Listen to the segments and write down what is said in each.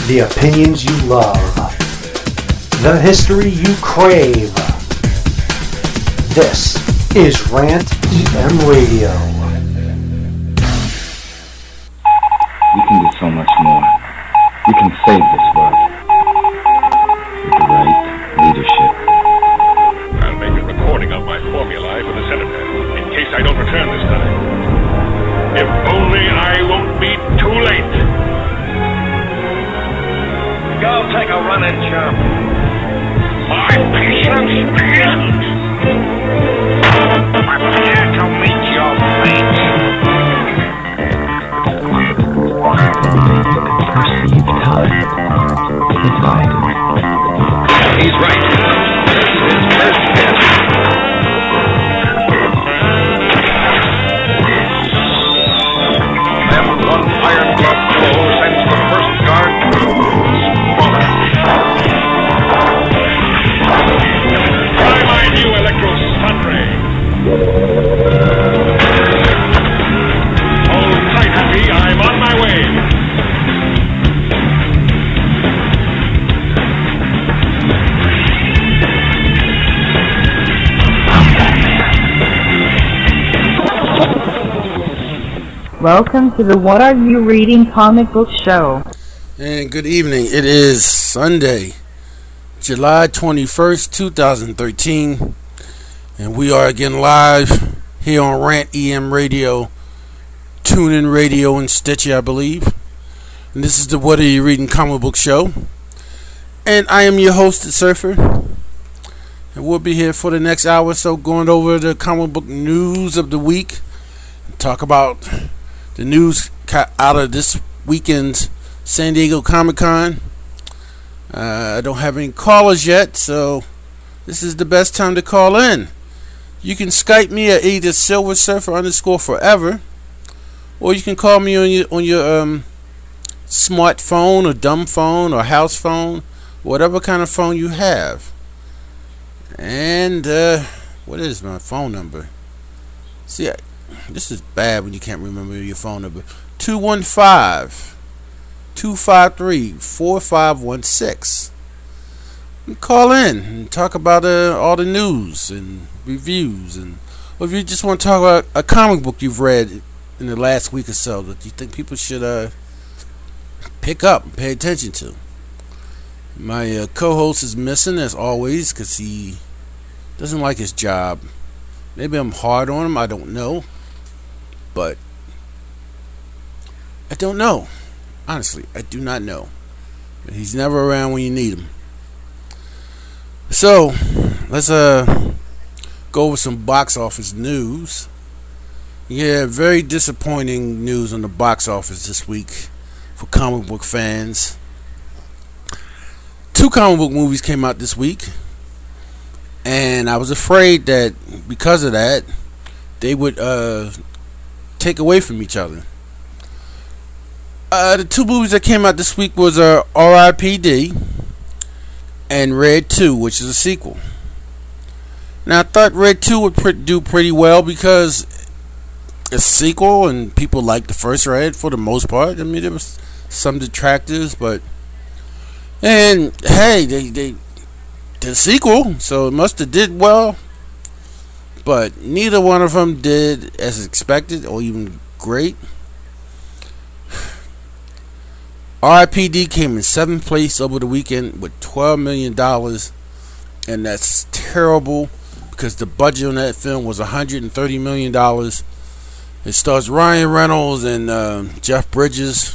The opinions you love. The history you crave. This is Rant EM Radio. We can do so much more. We can save this world. With the right leadership. I'll make a recording of my formulae for the senator, in case I don't return this time. If only I won't be too late. Go take a run and jump. My patience begins. Prepare to meet your fate. Perceived time is divided. He's right. This is his first hit. Then one iron glove blow sends the first guard sprawling. Try my new electro stun ray. Hold tight, Happy. I'm on my way. Welcome to the What Are You Reading comic book show. And good evening. It is Sunday, July 21st, 2013. And we are again live here on Rant EM Radio, TuneIn Radio, and Stitcher, I believe. And this is the What Are You Reading comic book show. And I am your host, The Surfer. And we'll be here for the next hour or so going over the comic book news of the week. Talk about the news out of this weekend's San Diego Comic-Con. I don't have any callers yet, so this is the best time to call in. You can Skype me at either SilverSurfer_forever, or you can call me on your smartphone or dumb phone or house phone, whatever kind of phone you have. And what is my phone number? See, this is bad when you can't remember your phone number. 215-253-4516. Call in and talk about all the news and reviews, or if you just want to talk about a comic book you've read in the last week or so that you think people should pick up and pay attention to. My co-host is missing as always because he doesn't like his job. Maybe I'm hard on him, I don't know. But I don't know. Honestly, I do not know. But he's never around when you need him. So, let's go over some box office news. Yeah, very disappointing news on the box office this week for comic book fans. 2 comic book movies came out this week. And I was afraid that because of that, they would take away from each other. The 2 movies that came out this week was R.I.P.D. and Red 2, which is a sequel. Now I thought Red 2 would do pretty well because it's a sequel and people liked the first Red for the most part. I mean, there was some detractors, but hey, they did a sequel, so it must have did well. But neither one of them did as expected or even great. R.I.P.D. came in 7th place over the weekend with $12 million. And that's terrible because the budget on that film was $130 million. It stars Ryan Reynolds and Jeff Bridges.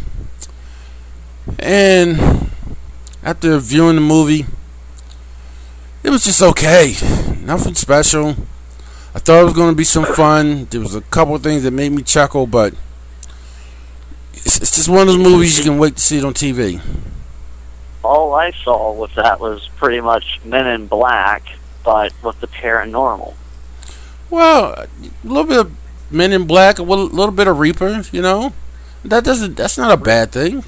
And after viewing the movie, it was just okay. Nothing special. I thought it was going to be some fun. There was a couple of things that made me chuckle, but it's just one of those movies you can wait to see it on TV. All I saw with that was pretty much Men in Black, but with the paranormal. Well, a little bit of Men in Black, a little bit of Reaper, you know. That's not a bad thing.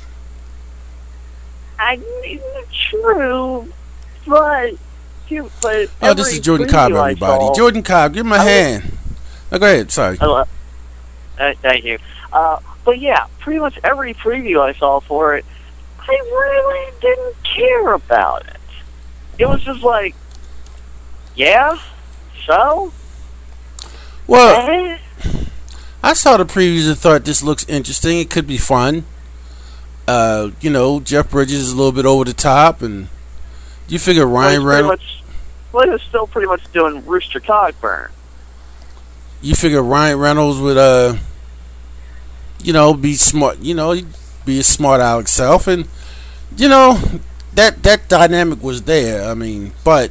True, but this is Jordan Cobb, everybody. Jordan Cobb, give him a hand. Oh, go ahead, sorry. Thank you. But yeah, pretty much every preview I saw for it I really didn't care about it. It was just like, yeah, so? Well, Eh? I saw the previews and thought this looks interesting. It could be fun. Jeff Bridges is a little bit over the top, and you figure Ryan Reynolds. Well, he was still pretty much doing Rooster Cogburn. You figure Ryan Reynolds would, be smart. He'd be a smart Alex self, and that dynamic was there. I mean, but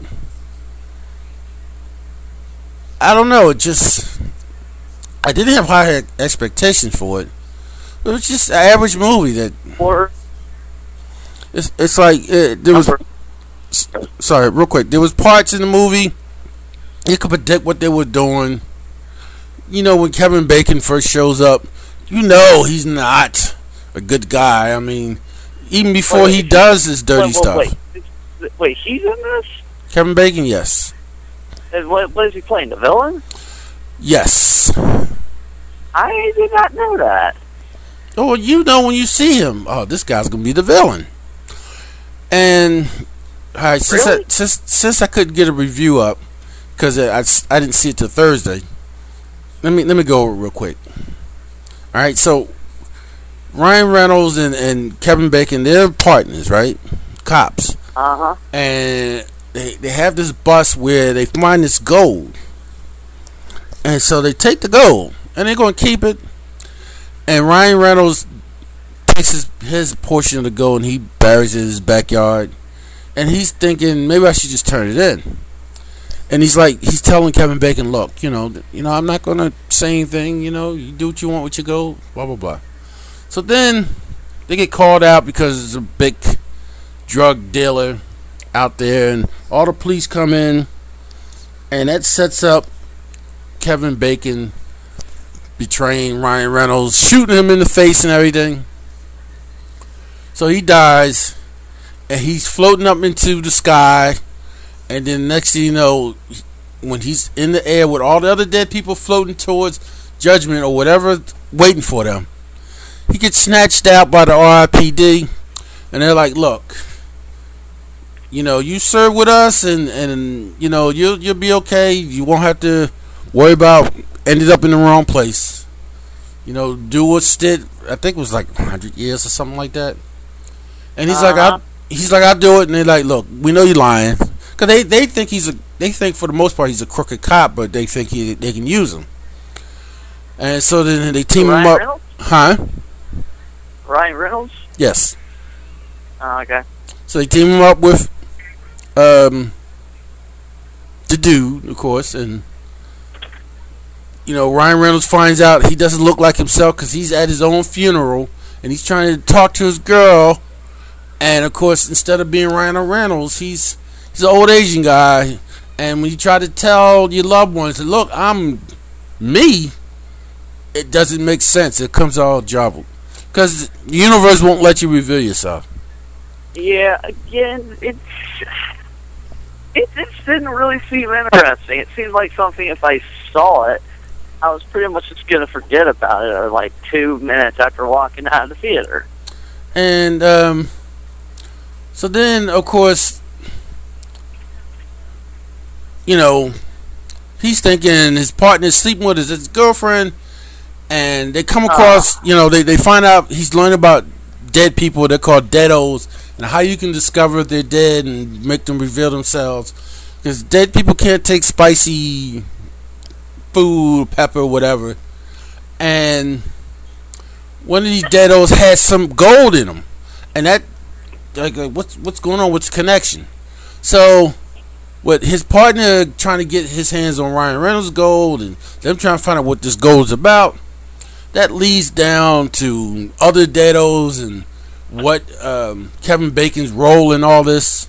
I don't know. I didn't have high expectations for it. It was just an average movie that. Or it's like there was. Sorry, real quick. There was parts in the movie you could predict what they were doing. When Kevin Bacon first shows up, he's not a good guy. I mean, even before he does his dirty stuff. Wait, he's in this? Kevin Bacon, yes. And what is he playing? The villain? Yes. I did not know that. Oh, when you see him, this guy's gonna be the villain. And all right, Really? since I couldn't get a review up because I didn't see it till Thursday. Let me go over it real quick. All right, so Ryan Reynolds and Kevin Bacon, they're partners, right? Cops. Uh-huh. And they have this bus where they find this gold. And so they take the gold and they're going to keep it. And Ryan Reynolds takes his portion of the gold and he buries it in his backyard. And he's thinking, maybe I should just turn it in. And he's telling Kevin Bacon, look, I'm not going to say anything, you do what you want with your gold, blah, blah, blah. So then they get called out because there's a big drug dealer out there, and all the police come in, and that sets up Kevin Bacon betraying Ryan Reynolds, shooting him in the face and everything. So he dies, and he's floating up into the sky. And then next thing you know, when he's in the air with all the other dead people floating towards judgment or whatever waiting for them, he gets snatched out by the RIPD. And they're like, look, you serve with us and you'll be okay. You won't have to worry about ended up in the wrong place. Do what's did. I think it was like 100 years or something like that. And he's like, I'll do it. And they're like, look, we know you're lying. Because they think for the most part he's a crooked cop, but they think they can use him. And so then they team him up. Reynolds? Huh? Ryan Reynolds? Yes. Oh, okay. So they team him up with the dude, of course, and Ryan Reynolds finds out he doesn't look like himself because he's at his own funeral and he's trying to talk to his girl, and of course instead of being Ryan Reynolds, he's an old Asian guy, and when you try to tell your loved ones, look, I'm me, it doesn't make sense. It comes all jumbled because the universe won't let you reveal yourself. Yeah, again, it just didn't really seem interesting. It seemed like something, if I saw it, I was pretty much just going to forget about it, or like 2 minutes after walking out of the theater. And so then, of course, he's thinking his partner's sleeping with his girlfriend, and they come across, they find out he's learning about dead people. They're called deados, and how you can discover if they're dead and make them reveal themselves. Because dead people can't take spicy food, pepper, whatever. And one of these deados has some gold in them, and that, like, what's going on? What's the connection? So, with his partner trying to get his hands on Ryan Reynolds' gold, and them trying to find out what this gold is about, that leads down to other deados and what Kevin Bacon's role in all this.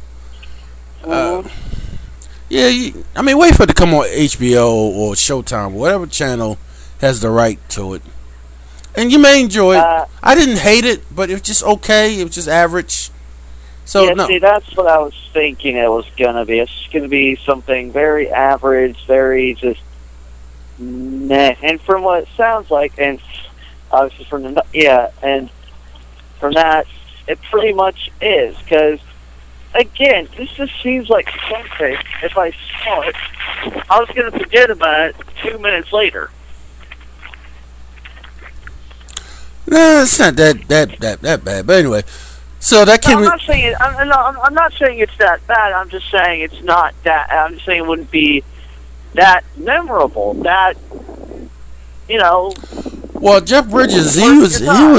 Wait for it to come on HBO or Showtime, whatever channel has the right to it. And you may enjoy it. I didn't hate it, but it was just okay. It was just average. So yeah, no. See, that's what I was thinking it was going to be. It's just going to be something very average, very just meh. And from what it sounds like, and obviously and from that, It pretty much is, because, again, this just seems like something, if I saw it, I was going to forget about it 2 minutes later. No, it's not that bad. But anyway, so that came. I'm not saying I'm not saying it's that bad. I'm just saying it's not that. I'm just saying it wouldn't be that memorable. That, you know. Well, Jeff Bridges, he was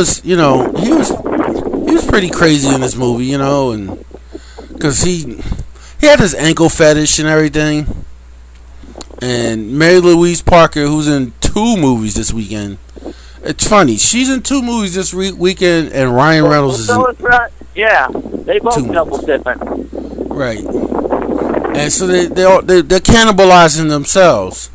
pretty crazy in this movie, you know, and because he had his ankle fetish and everything. And Mary Louise Parker, who's in 2 movies this weekend. It's funny. She's in 2 movies this weekend, and Ryan Reynolds is in. Yeah, they both double dipping. Right. And so they're cannibalizing themselves.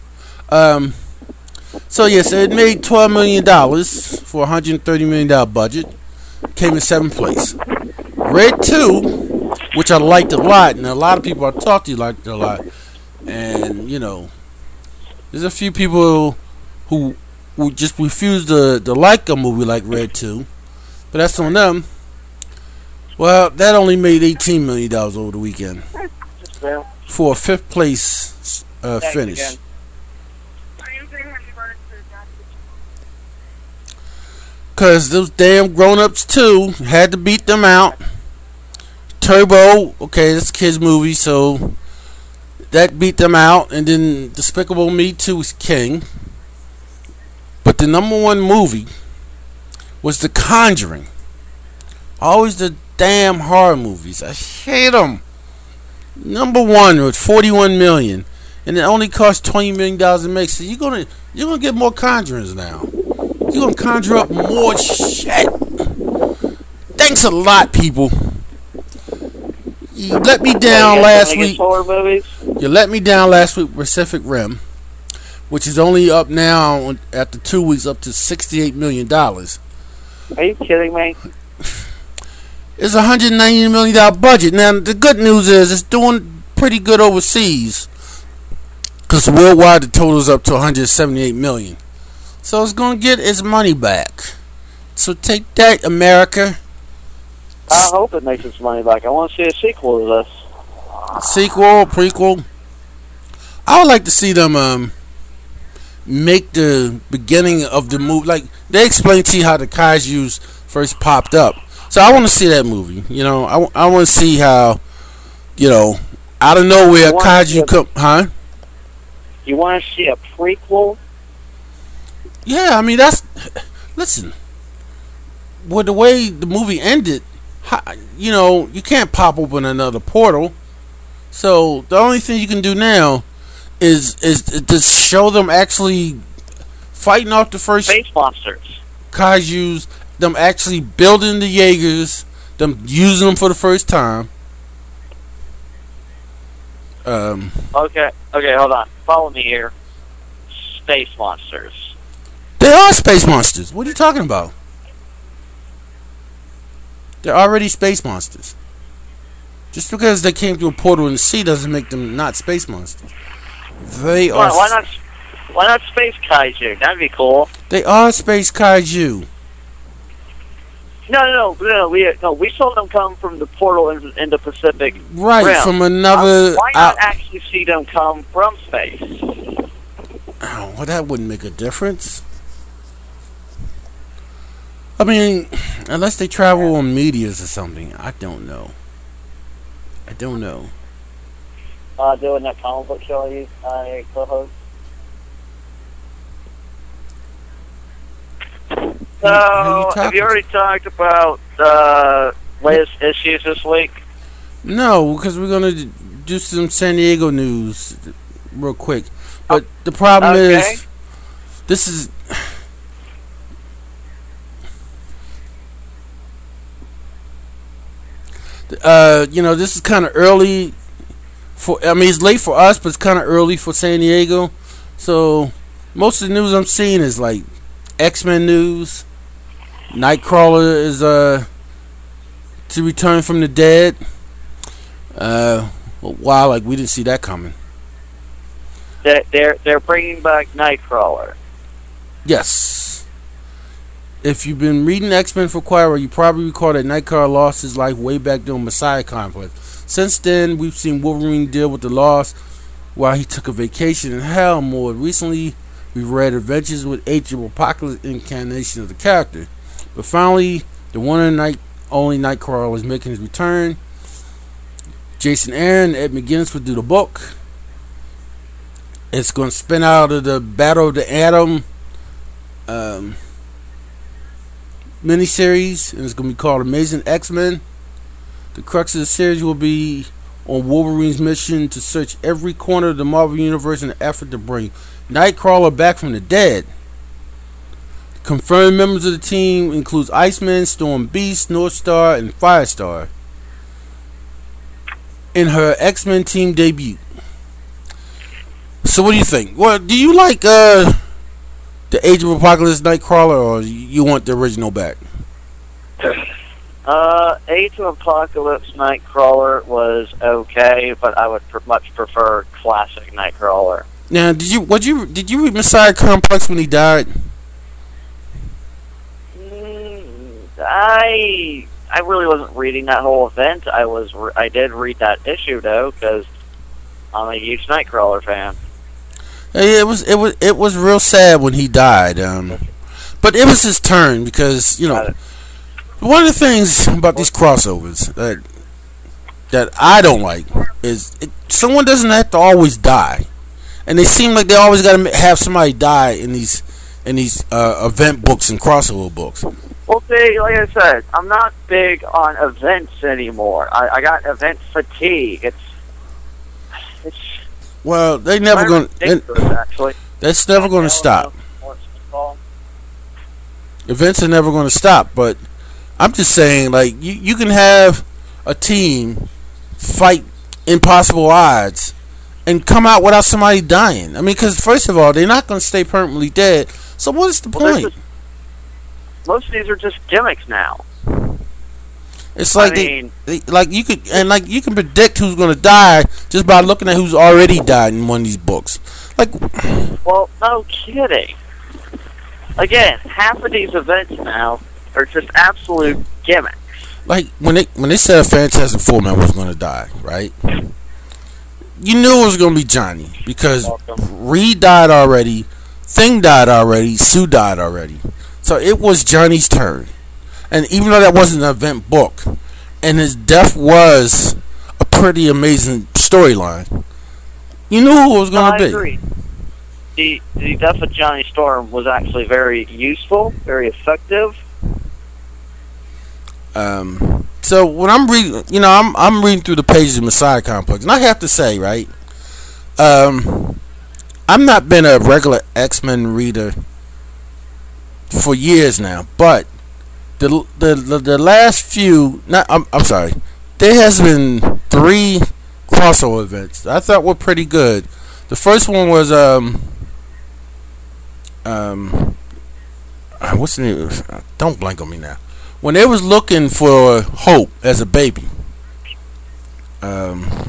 So yes, it made $12 million for a $130 million budget. Came in 7th place. Red 2, which I liked a lot, and a lot of people I talked to liked it a lot. And, you know, there's a few people who just refuse to like a movie like Red 2, but that's on them. Well, that only made $18 million over the weekend for a 5th place finish. Because those damn grown-ups too had to beat them out. Turbo, okay, that's a kid's movie, so that beat them out. And then Despicable Me 2 is king. But the number 1 movie was The Conjuring. Always the damn horror movies. I hate them. Number 1 with $41 million, and it only cost $20 million to make. So you're gonna get more Conjurings now. You're gonna conjure up more shit. Thanks a lot, people. You let me down last week. You let me down last week with Pacific Rim, which is only up now after 2 weeks up to $68 million. Are you kidding me? It's a $190 million budget. Now, the good news is it's doing pretty good overseas, because worldwide the total is up to $178 million. So it's going to get its money back. So take that, America. I hope it makes its money back. I want to see a sequel to this. Sequel, prequel. I would like to see them make the beginning of the movie. Like, they explain to you how the kaijus first popped up. So I want to see that movie. You know, I want to see how, you know, out of nowhere kaiju come. Huh? You want to see a prequel? Yeah, I mean, that's. Listen, with the way the movie ended, you know, you can't pop open another portal. So the only thing you can do now is to show them actually fighting off the first space monsters, kaijus, them actually building the Jaegers, them using them for the first time. Okay, hold on. Follow me here. Space monsters. They are space monsters. What are you talking about? They're already space monsters. Just because they came through a portal in the sea doesn't make them not space monsters. They are. Why not space kaiju? That'd be cool. They are space kaiju. No. We saw them come from the portal in the Pacific. Right, Rim. from another. Why not actually see them come from space? Oh, well, that wouldn't make a difference. I mean, unless they travel on meteors or something. I don't know. Doing that comic book show you co-host. So, have you already talked about the latest issues this week? No, because we're going to do some San Diego news real quick. But the problem is, this is... you know, this is kind of early for. I mean, it's late for us, but it's kind of early for San Diego. So most of the news I'm seeing is like X-Men news. Nightcrawler is to return from the dead. Wow, like we didn't see that coming. They're bringing back Nightcrawler. Yes. if you've been reading X-Men for quite a while, you probably recall that Nightcrawler lost his life way back during Messiah Complex. Since then, we've seen Wolverine deal with the loss while he took a vacation in hell. More recently, we've read Adventures with Age of Apocalypse incarnation of the character. But finally, the one and only Nightcrawler is making his return. Jason Aaron and Ed McGuinness will do the book. It's going to spin out of the Battle of the Atom miniseries, and it's going to be called Amazing X-Men. The crux of the series will be on Wolverine's mission to search every corner of the Marvel Universe in an effort to bring Nightcrawler back from the dead. Confirmed members of the team includes Iceman, Storm Beast, Northstar, and Firestar in her X-Men team debut. So what do you think? Well, do you like the Age of Apocalypse Nightcrawler, or you want the original back? Age of Apocalypse Nightcrawler was okay, but I would much prefer classic Nightcrawler. Now, did you read Messiah Complex when he died? I really wasn't reading that whole event. I did read that issue though, because I'm a huge Nightcrawler fan. It was real sad when he died. But it was his turn, because one of the things about these crossovers that I don't like is someone doesn't have to always die, and they seem like they always got to have somebody die in these event books and crossover books. Well, see, like I said, I'm not big on events anymore. I got event fatigue. It's well, they never going. Actually, That's never going to stop. Events are never going to stop, but I'm just saying, like, you can have a team fight impossible odds and come out without somebody dying. I mean, because first of all, they're not going to stay permanently dead. So what is the point? Most of these are just gimmicks now. It's like you can predict who's going to die just by looking at who's already died in one of these books. Well, no kidding. Again, half of these events now are just absolute gimmicks. Like when they said Fantastic Four man was going to die, right? You knew it was going to be Johnny, because Reed died already, Thing died already, Sue died already. So it was Johnny's turn. And even though that wasn't an event book, and his death was a pretty amazing storyline, you knew who it was going to be. I agree. The death of Johnny Storm was actually very useful, very effective. So when I'm reading, I'm reading through the pages of Messiah Complex, and I have to say, right, I've not been a regular X-Men reader for years now, but the last few, I'm sorry, there has been 3 crossover events that I thought were pretty good. The first one was what's the name? Don't blank on me now. When they was looking for Hope as a baby, I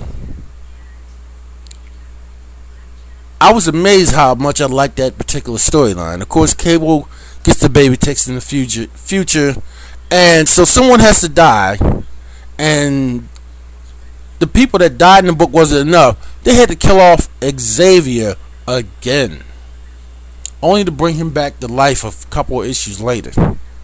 was amazed how much I liked that particular storyline. Of course, Cable gets the baby, takes in the future, and so someone has to die, and the people that died in the book wasn't enough. They had to kill off Xavier again, only to bring him back to life a couple of issues later.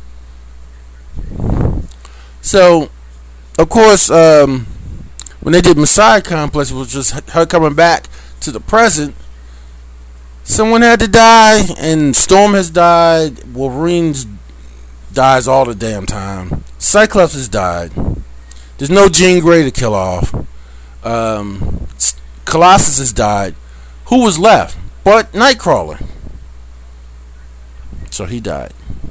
So, of course, when they did Messiah Complex, it was just her coming back to the present. Someone had to die, and Storm has died. Wolverine dies all the damn time. Cyclops has died. There's no Jean Grey to kill off. Colossus has died. Who was left but Nightcrawler? So he died.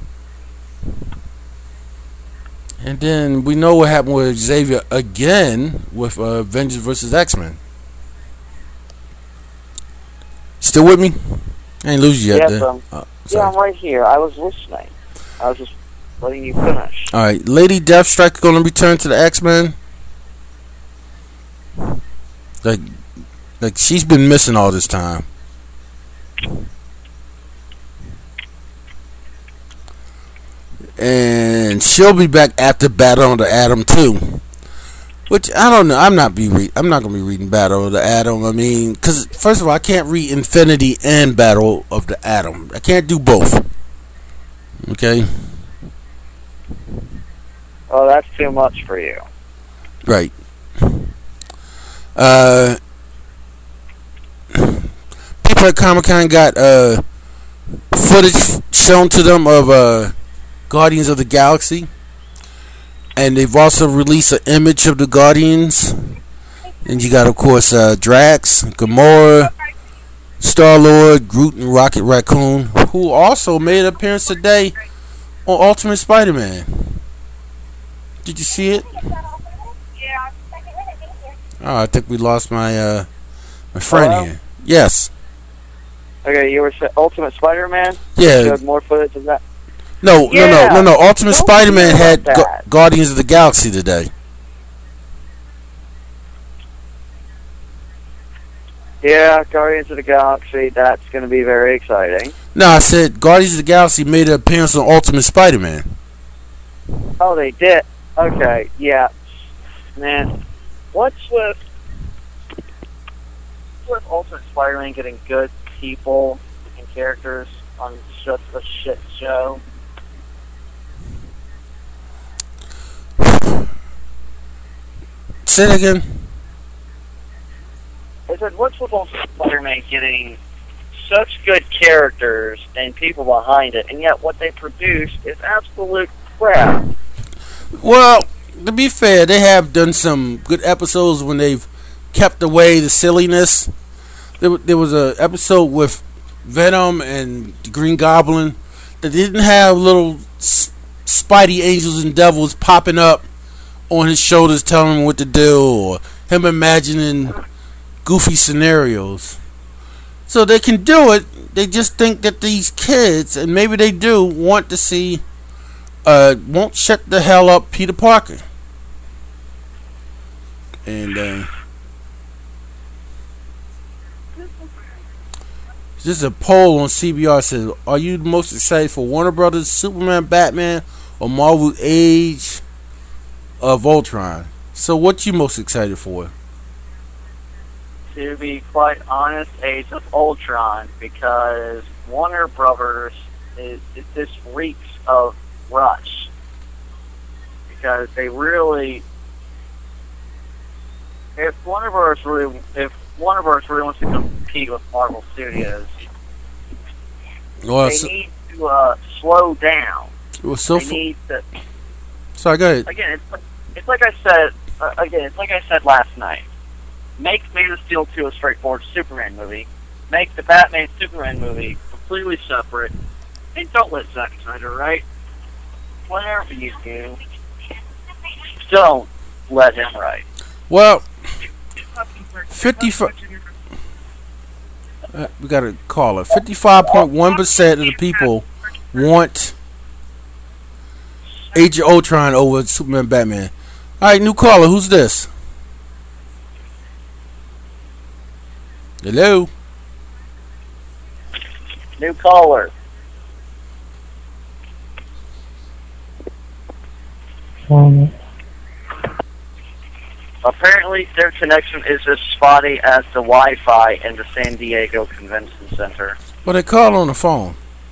And then we know what happened with Xavier again with Avengers vs. X-Men. Still with me? I ain't lose you yet. Yes, I'm right here. I was listening. I was just letting you finish. Alright, Lady Deathstrike going to return to the X-Men. Like she's been missing all this time. and she'll be back after Battle of the Atom 2. Which I don't know. I'm not gonna be reading Battle of the Atom. I mean, because first of all, I can't read Infinity and Battle of the Atom. I can't do both. Okay. Oh, that's too much for you. Right. People at Comic-Con got footage shown to them of Guardians of the Galaxy. And they've also released an image of the Guardians. And you got, of course, Drax, Gamora, Star-Lord, Groot, and Rocket Raccoon, who also made an appearance today on Ultimate Spider-Man. Did you see it? Oh, I think we lost my my friend here. Yes. Okay, you were Ultimate Spider-Man? Yeah. You had more footage of that? No. Ultimate Don't Spider-Man feel had about that. Guardians of the Galaxy today. Yeah, Guardians of the Galaxy, that's going to be very exciting. No, I said Guardians of the Galaxy made an appearance on Ultimate Spider-Man. Oh, they did? Okay, yeah. Man, what's with Ultimate Spider-Man getting good people and characters on just a shit show? Say it again. I said, what's with Ultimate Spider-Man getting such good characters and people behind it, and yet what they produce is absolute crap? Well, to be fair, they have done some good episodes when they've kept away the silliness. There was a episode with Venom and the Green Goblin that didn't have little Spidey angels and devils popping up on his shoulders telling him what to do, or him imagining goofy scenarios. So they can do it. They just think that these kids, and maybe they do, want to see won't shut the hell up Peter Parker. And this is a poll on CBR says, are you the most excited for Warner Brothers, Superman, Batman, or Marvel Age of Ultron? So what you most excited for? To be quite honest, Age of Ultron, because Warner Brothers this reeks of rush. Because they really, if Warner Brothers really wants to compete with Marvel Studios, Well, they need to slow down. it was so They need to. Sorry, go ahead. Again, it's like I said. It's like I said last night. Make Man of Steel 2 a straightforward Superman movie. Make the Batman Superman movie completely separate. And don't let Zack Snyder write. Whatever you do, don't let him write. Well, 55. We got a caller. 55.1% of the people want Age of Ultron over Superman, Batman. All right, new caller. Who's this? Hello. New caller. Apparently, their connection is as spotty as the Wi-Fi in the San Diego Convention Center. Well, they call on the phone.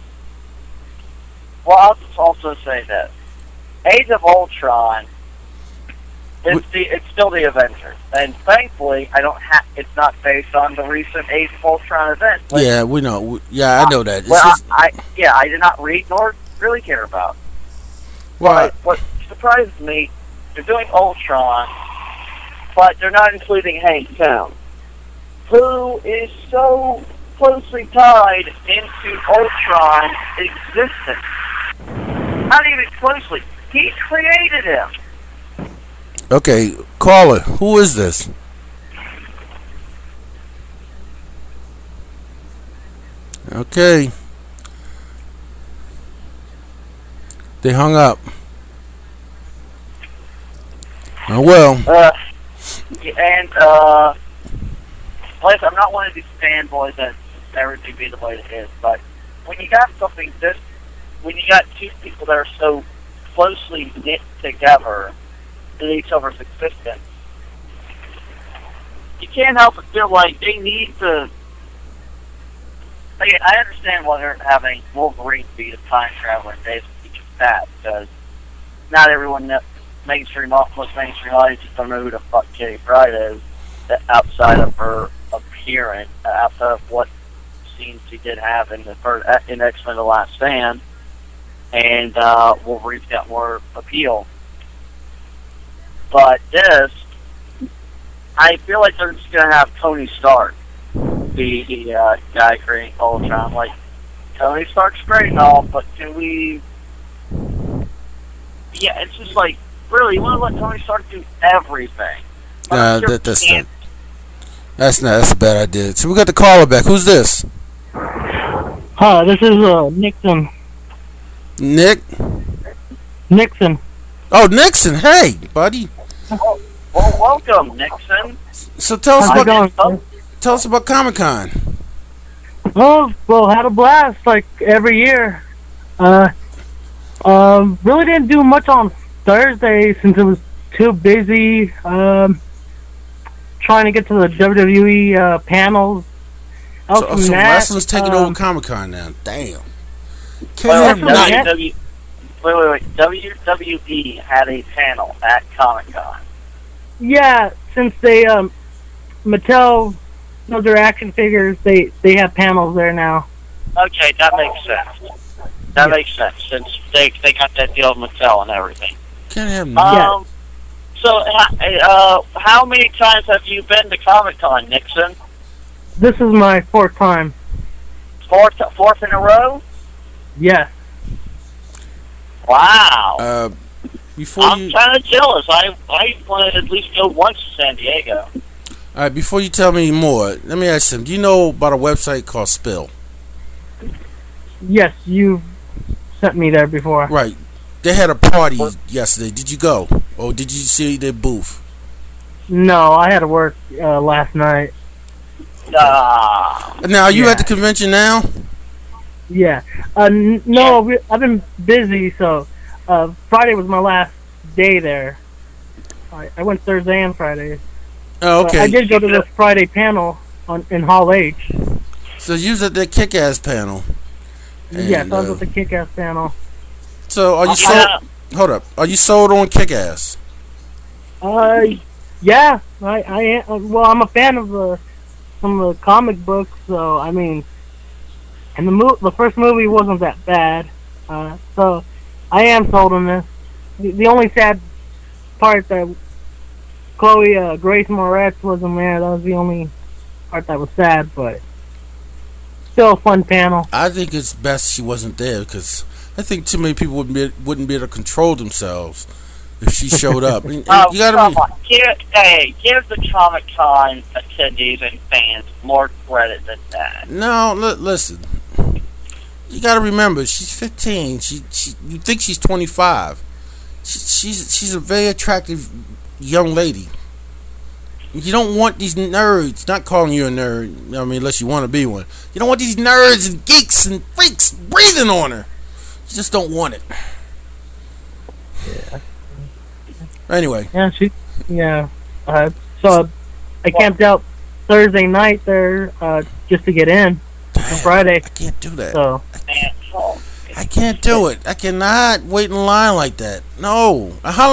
Well, I'll just also say this. Age of Ultron, it's still the Avengers. And thankfully, it's not based on the recent Age of Ultron event. Yeah, we know. I know that. I did not read nor really care about. Well, But what surprises me, they're doing Ultron, but they're not including Hank Pym, who is so closely tied into Ultron's existence. Not even closely. He created him. okay, caller. Who is this? Okay. They hung up. Oh, well. Like, I'm not one of these fanboys that everything be the way it is, but when you got two people that are so closely knit together in each other's existence, you can't help but feel like they need to. Again, I understand why they're having Wolverine be the time traveler and Days of Future Past, because not everyone most mainstream audience just don't know who the fuck Kitty Pryde is outside of her appearance, outside of what scenes she did have in X-Men: The Last Stand, and Wolverine's got more appeal. But this, I feel like they're just gonna have Tony Stark be the guy creating Ultron. Like, Tony Stark's great and all, but can we? Yeah, it's just like, really, you want to let Tony Stark do everything? Nah, that's a bad idea. So we got the caller back. Who's this? Hi, this is Nixon. Nixon. Oh, Nixon. Hey, buddy. Well, welcome, Nixon. So tell us How's about Comic-Con. Oh, well, had a blast like every year. Really didn't do much on Thursday since it was too busy. Trying to get to the WWE panels. So wrestling's taking over Comic-Con now. Damn. WWE had a panel at Comic-Con. Yeah, since they Mattel does their action figures, they have panels there now. Okay, that makes sense. That makes sense since they got that deal with Mattel and everything. Can't have So, how many times have you been to Comic-Con, Nixon? This is my fourth time. Fourth in a row? Yes. Wow. I'm kind of jealous. I want to at least go once to San Diego. All right, before you tell me more, let me ask you something. Do you know about a website called Spill? Yes, you sent me there before. Right. They had a party yesterday. Did you go? Or did you see their booth? No, I had to work last night. Now, are you at the convention now? Yeah. No, I've been busy, so Friday was my last day there. I went Thursday and Friday. Oh, okay. I did go to the Friday panel in Hall H. So you was at the Kick-Ass panel. And, yes, I was at the Kick-Ass panel. So are you sold? Hold up. Are you sold on Kick-Ass? Yeah. I am. Well, I'm a fan of some of the comic books, so I mean, and the first movie wasn't that bad. So I am sold on this. The only sad part that Chloe Grace Moretz wasn't there. That was the only part that was sad, but still a fun panel. I think it's best she wasn't there because I think too many people wouldn't be able to control themselves if she showed up. You gotta give the Comic-Con attendees and fans more credit than that. No, listen. You gotta remember, she's 15. You think she's 25. She's a very attractive young lady. You don't want these nerds, not calling you a nerd, I mean, unless you want to be one. You don't want these nerds and geeks and freaks breathing on her. You just don't want it. Yeah. Anyway. Yeah, so I camped out Thursday night there just to get in on Friday. I can't do that. So. I can't do it. I cannot wait in line like that. No.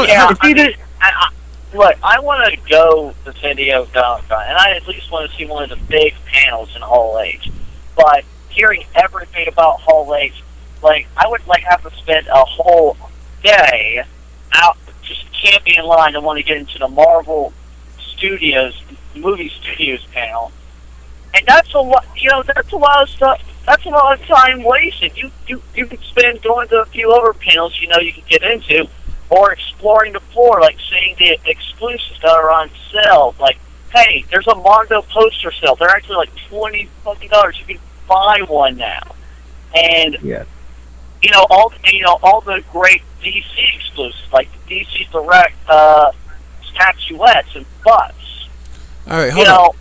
Look, I want to go to San Diego Comic-Con, and I at least want to see one of the big panels in Hall H. But hearing everything about Hall H, like, I would have to spend a whole day out just camping in line and want to get into the Marvel Studios, movie studios panel. And that's a lot, that's a lot of stuff. That's a lot of time wasted. You can spend going to a few other panels you can get into, or exploring the floor, like seeing the exclusives that are on sale. Like, hey, there's a Mondo poster sale. They're actually like $20 fucking. You can buy one now, and all the great DC exclusives, like the DC Direct statuettes and busts. All right, hold on.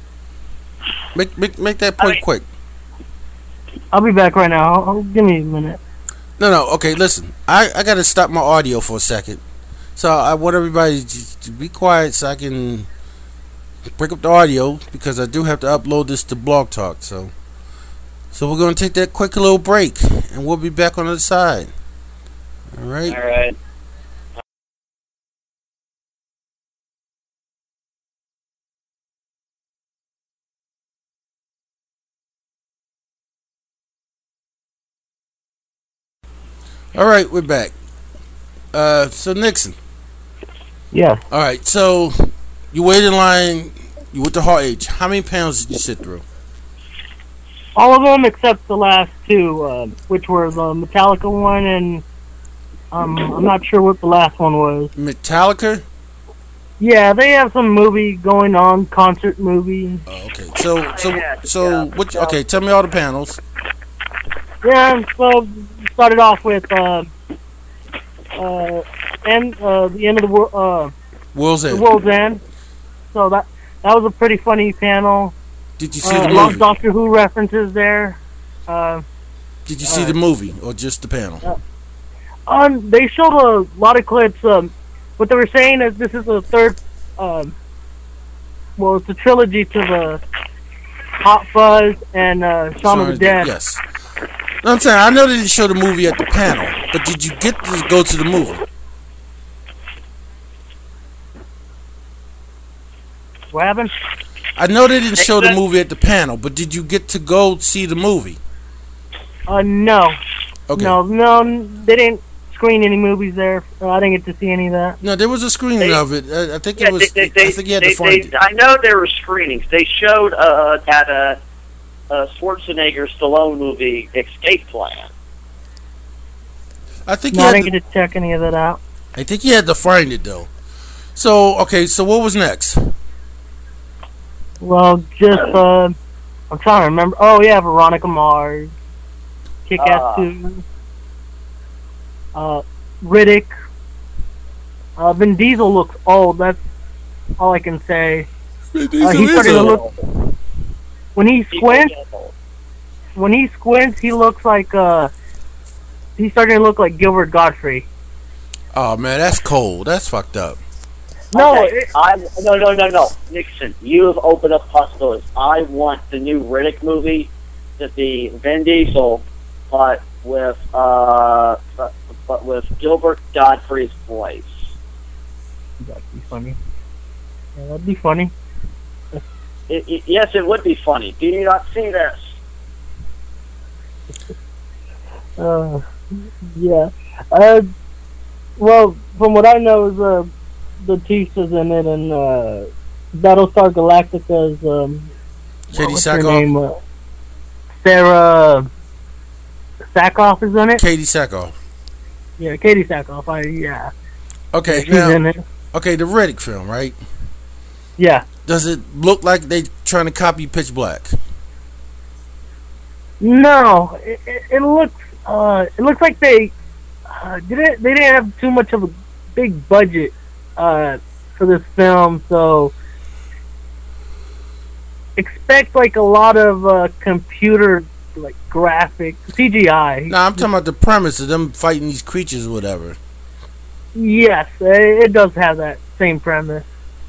Make that point quick. I'll be back right now. Give me a minute. No. Okay, listen. I got to stop my audio for a second. So I want everybody to be quiet so I can break up the audio because I do have to upload this to Blog Talk. So we're going to take that quick little break and we'll be back on the other side. All right. All right. All right, we're back. So Nixon. Yeah. All right, so you wait in line. You went to Hall H. How many pounds did you sit through? All of them except the last two, which were the Metallica one and I'm not sure what the last one was. Metallica? Yeah, they have some movie going on, concert movie. Oh, okay. So what? Okay, tell me all the panels. Yeah, so started off with the end of the world, World's End. the World's End. So that was a pretty funny panel. Did you see A the lot movie? of Doctor Who references there. Did you see the movie or just the panel? They showed a lot of clips. What they were saying is this is the third. Well, it's a trilogy to the Hot Fuzz and Shaun of the Dead. Yes. No, I'm saying I know they didn't show the movie at the panel, but did you get to go to the movie? What happened? I know they didn't show the movie at the panel, but did you get to go see the movie? No. Okay. No, they didn't screen any movies there. I didn't get to see any of that. No, there was a screening of it. I think it was. I think you had to find it. I know there were screenings. They showed at Schwarzenegger Stallone movie Escape Plan. I think No, I didn't get to check any of that out. I think you had to find it though. So okay, so what was next? Well, just I'm trying to remember. Oh yeah, Veronica Mars, Kick-Ass 2, Riddick. Vin Diesel looks old. That's all I can say. Vin He's Diesel is starting to old. look. When he squints, he looks like he's starting to look like Gilbert Gottfried. Oh man, that's cold. That's fucked up. No, Okay, no. Nixon, you have opened up possibilities. I want the new Riddick movie to be Vin Diesel, but with Gilbert Gottfried's voice. that'd be funny. Yeah, that'd be funny. Yes, it would be funny. Do you not see this? Yeah. Well, from what I know is Batista's in it, and Battlestar Galactica's Katie what's her Sackhoff. name? Sarah Sackhoff is in it. Katie Sackhoff. Yeah, Katie Sackhoff. Yeah, Okay, she's in now it. okay, the Riddick film, right? Yeah. Does it look like they trying to copy Pitch Black? No, it looks like they didn't have too much of a big budget for this film, so expect like a lot of computer like graphic CGI. Nah, I'm talking about the premise of them fighting these creatures or whatever. Yes, it does have that same premise.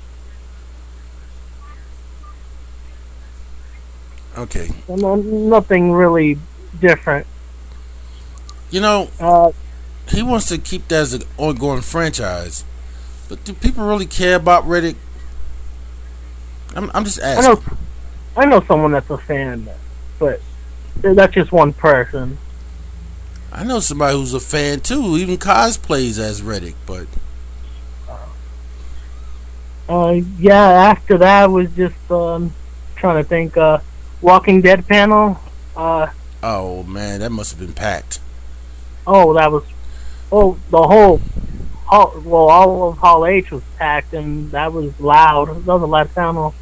Okay. Nothing really different. You know, he wants to keep that as an ongoing franchise, but do people really care about Riddick? I'm just asking. I know someone that's a fan, but that's just one person. I know somebody who's a fan too, who even cosplays as Riddick, but yeah. After that was just trying to think. Walking Dead panel. oh man, that must have been packed. Oh, that was. Oh, the whole. All of Hall H was packed, and that was loud. That was a loud panel.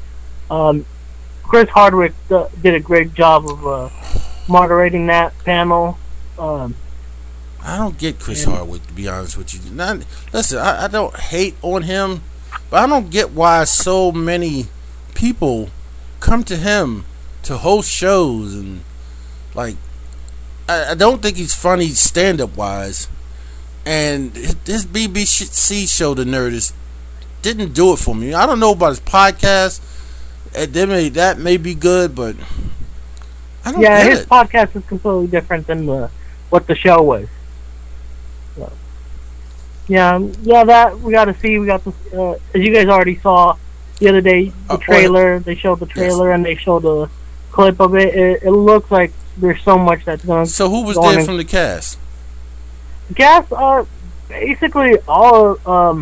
Chris Hardwick did a great job of moderating that panel. I don't get Chris Hardwick, to be honest with you. Listen, I don't hate on him, but I don't get why so many people come to him to host shows and like I don't think he's funny stand-up wise. And his BBC show, The Nerdist, didn't do it for me. I don't know about his podcast. That may be good, but I don't get his it. podcast is completely different than what the show was. So, that we got to see. We got this, as you guys already saw the other day, the trailer. They showed the trailer and they showed a clip of it. It looks like there's so much that's going to. So who was there from the cast? The cast are basically all. I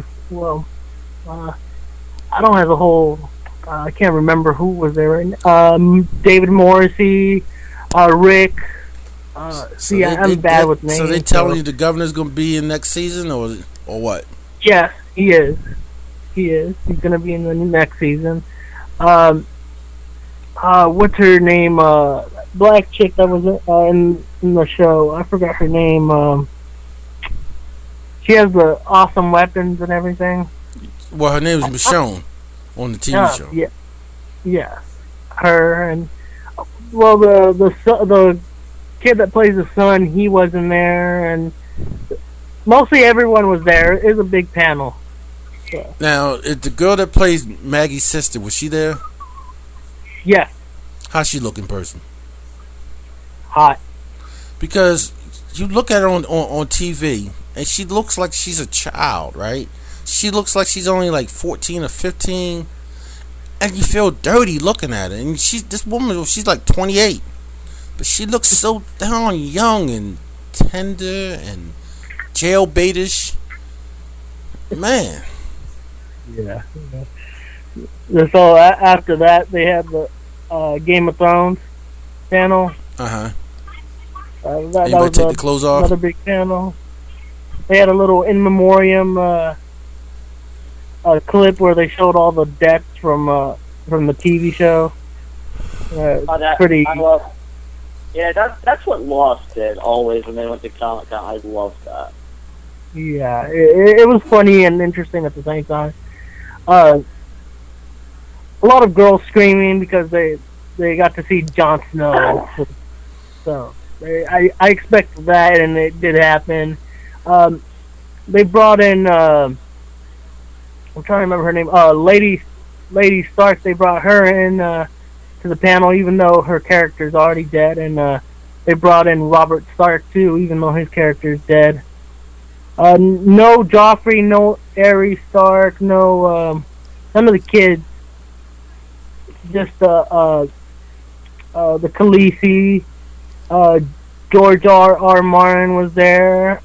don't have the whole. I can't remember who was there right now. David Morrissey, Rick. I'm bad with names. So they telling you the governor's going to be in next season, or what? Yeah, he is. He's going to be in the next season. What's her name? Black chick that was in the show. I forgot her name. She has the awesome weapons and everything. Well, her name is Michonne on the TV show. Yeah. Her and the kid that plays the son, he wasn't there, and mostly everyone was there. It was a big panel. So. Now, the girl that plays Maggie's sister, was she there? Yeah. How's she look in person? Hot. Because you look at her on TV, and she looks like she's a child, right? She looks like she's only like 14 or 15, and you feel dirty looking at her. And this woman, she's like 28, but she looks so darn young and tender and jailbaitish. Man. Yeah. So after that, they had the Game of Thrones panel. That was take the clothes off? Another big panel. They had a little in memoriam clip where they showed all the deaths from the TV show. Pretty. That's what Lost did always when they went to Comic-Con. I loved that. Yeah, it was funny and interesting at the same time. A lot of girls screaming because they got to see Jon Snow. So I expected that, and it did happen. They brought in I'm trying to remember her name. Lady Stark. They brought her in to the panel, even though her character's already dead, and they brought in Robert Stark too, even though his character's dead. No Joffrey, no Arya Stark, no none of the kids. Just the Khaleesi. George R. Martin was there,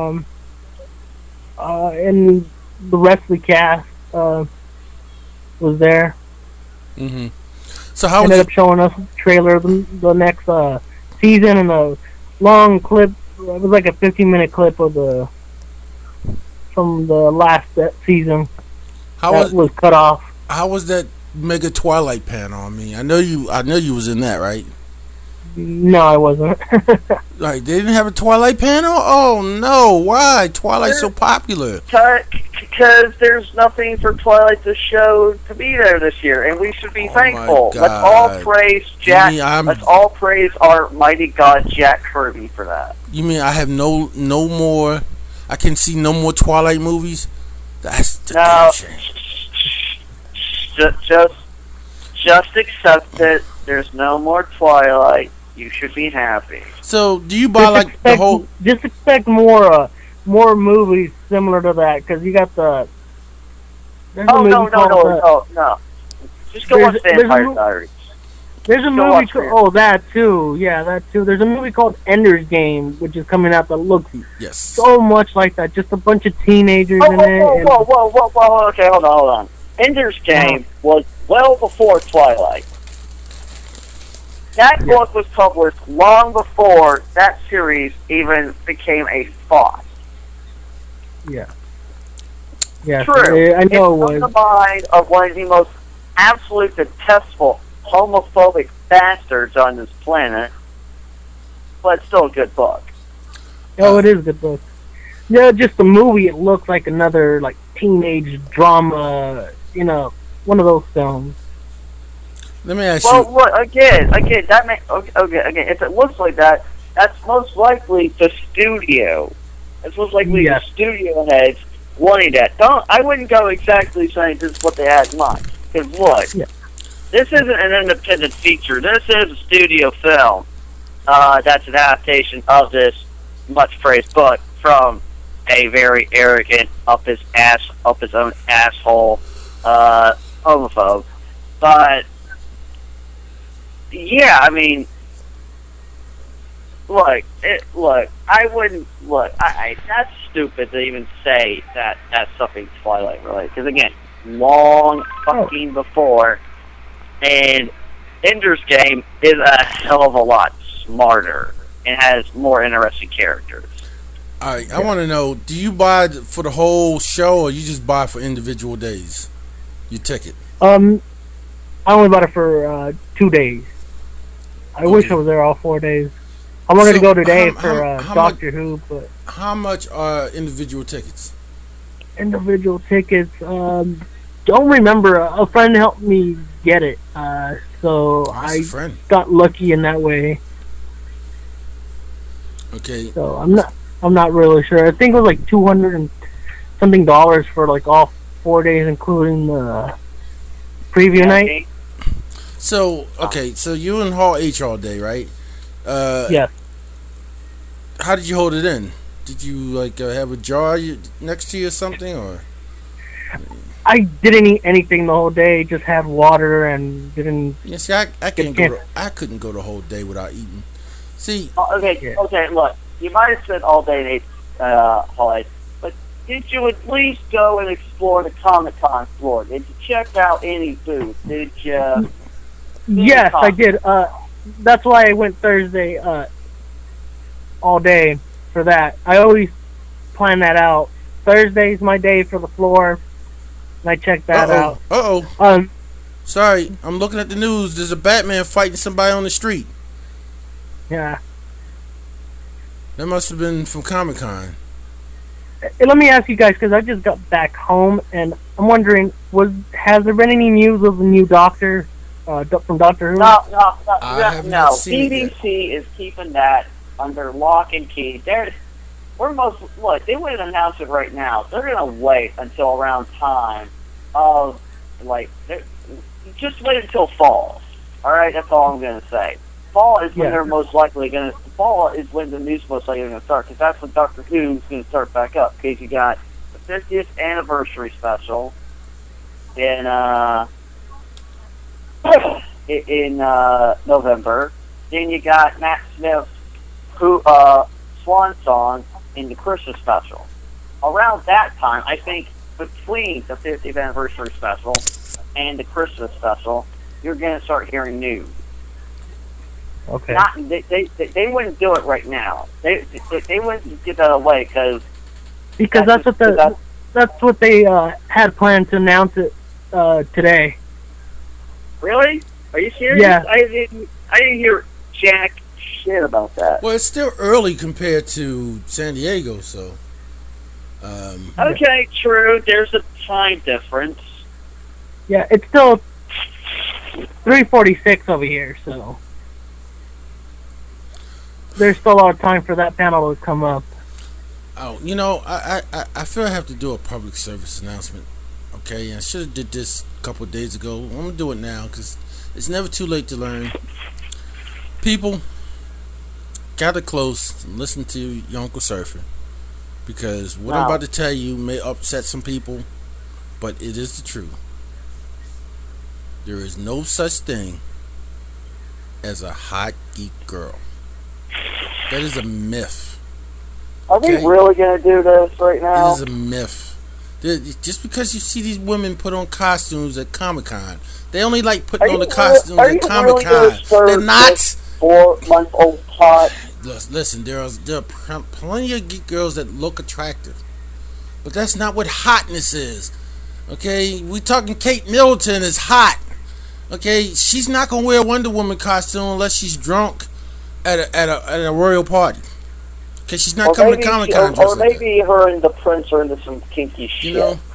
and the rest of the cast was there. Mm-hmm. So how ended up showing us the trailer of the next season, and a long clip. It was like a 15-minute clip of from the last season. Was cut off. How was that mega Twilight panel? I mean, I know you was in that, right? No, I wasn't. Like, they didn't have a Twilight panel? Oh no! Why? Twilight's so popular. Because there's nothing for Twilight to show to be there this year, and we should be thankful. Let's all praise Jack. Let's all praise our mighty God Jack Kirby for that. You mean I have no more? I can see no more Twilight movies? That's the damn shame. Just accept it. There's no more Twilight. You should be happy. So, do you buy the whole? Just expect more movies similar to that, because you got the. No. Just go watch Vampire Diaries. There's a movie called that too. Yeah, that too. There's a movie called Ender's Game, which is coming out that looks so much like that. Just a bunch of teenagers in it. Whoa! Okay, hold on. Ender's Game was well before Twilight. That book was published long before that series even became a thought. Yeah. Yeah. True. I know it was. It's the mind of one of the most absolute detestable, homophobic bastards on this planet, but it's still a good book. Oh, it is a good book. Yeah, just the movie, it looks like another teenage drama, one of those films. Let me ask you. Well, again, that may, okay, if it looks like that, that's most likely the studio. That's most likely Yes. the studio heads wanting that. I wouldn't go exactly saying this is what they had in mind. Because look, Yeah. this isn't an independent feature. This is a studio film. That's an adaptation of this much praised book from a very arrogant, up his own asshole, homophobe. But yeah, I mean, look, I wouldn't that's stupid to even say that that's something Twilight related. Because again, long fucking before, and Ender's Game is a hell of a lot smarter and has more interesting characters. All right, I want to know: do you buy for the whole show, or you just buy for individual days? Your ticket. I only bought it for 2 days. I wish I was there all 4 days. I wanted to go today for Doctor Who, but how much are individual tickets? Individual tickets, don't remember. A friend helped me get it, so I got lucky in that way. Okay. So I'm not really sure. I think it was like $200 and something for like all 4 days, including the preview night. So so you in Hall H all day, right? Yeah. How did you hold it in? Did you like have a jar next to you or something, or? I didn't eat anything the whole day. Just had water and didn't. Yeah, see, I couldn't go the whole day without eating. See. Okay. Look, you might have said all day, Hall H, but did you at least go and explore the Comic-Con floor? Did you check out any booths? Did you? Yes, I did. That's why I went Thursday all day for that. I always plan that out. Thursday's my day for the floor, and I check that out. Sorry, I'm looking at the news. There's a Batman fighting somebody on the street. Yeah. That must have been from Comic-Con. Let me ask you guys, because I just got back home, and I'm wondering, has there been any news of the new Doctor from Doctor Who? No. BBC is keeping that under lock and key. They wouldn't announce it right now. They're gonna wait until around time of just wait until fall. All right, that's all I'm gonna say. Fall is when they're most likely gonna. Fall is when the news most likely gonna start, because that's when Doctor Who's gonna start back up. Because you got the 50th anniversary special in November. Then you got Matt Smith's Swan Song in the Christmas special. Around that time, I think between the 50th anniversary special and the Christmas special, you're going to start hearing news. Okay. They wouldn't do it right now. They wouldn't get that away because that's what they had planned to announce it today. Really? Are you serious? Yeah. I didn't hear jack shit about that. Well, it's still early compared to San Diego, so. Okay, true. There's a time difference. Yeah, it's still 3:46 over here, so there's still a lot of time for that panel to come up. Oh, I feel I have to do a public service announcement. Okay, I should have did this a couple of days ago. I'm gonna do it now because it's never too late to learn. People, gather close and listen to your Uncle Surfer, because what I'm about to tell you may upset some people, but it is the truth. There is no such thing as a hot geek girl. That is a myth. Are we really going to do this right now? It is a myth. Just because you see these women put on costumes at Comic-Con, they only like putting on the costumes at Comic-Con. They're not 4-month-old pot. Listen, there are plenty of geek girls that look attractive, but that's not what hotness is. Okay, we talking Kate Middleton is hot. Okay, she's not gonna wear a Wonder Woman costume unless she's drunk at a royal party. Okay, she's not coming to Comic-Con dressed or maybe her and the Prince are into some kinky shit. You know,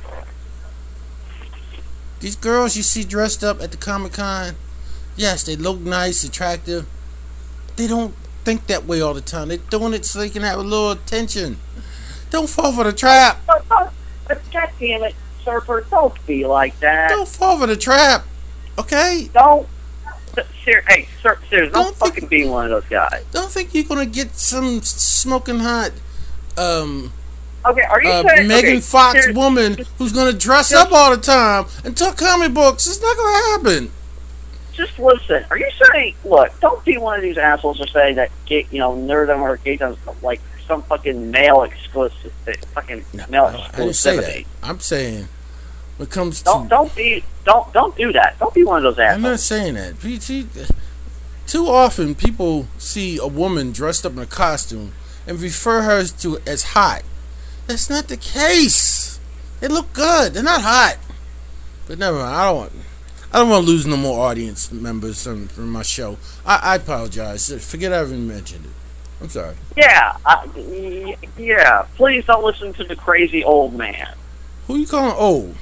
these girls you see dressed up at the Comic-Con, yes, they look nice, attractive. They don't think that way all the time. They're doing it so they can have a little attention. Don't fall for the trap. But God damn it, Surfer, don't be like that. Don't fall for the trap. Okay? Don't. Hey, seriously, don't Don't think- fucking be one of those guys. Don't think you're gonna get some smoking hot Okay, are you saying Megan okay, Fox seriously, woman who's gonna dress up all the time and talk comic books? It's not gonna happen. Just listen. Are you saying? Look, don't be one of these assholes who say that nerdom or gaydom like some fucking male exclusive, fucking male I didn't say that. exclusivity. I'm saying when it comes to Don't do that. Don't be one of those I'm assholes. not saying that. Too often people see a woman dressed up in a costume and refer her to as hot. That's not the case. They look good. They're not hot. But never mind. I don't want to lose no more audience members from my show. I apologize. Forget I even mentioned it. I'm sorry. Yeah, yeah. Please don't listen to the crazy old man. Who you calling old?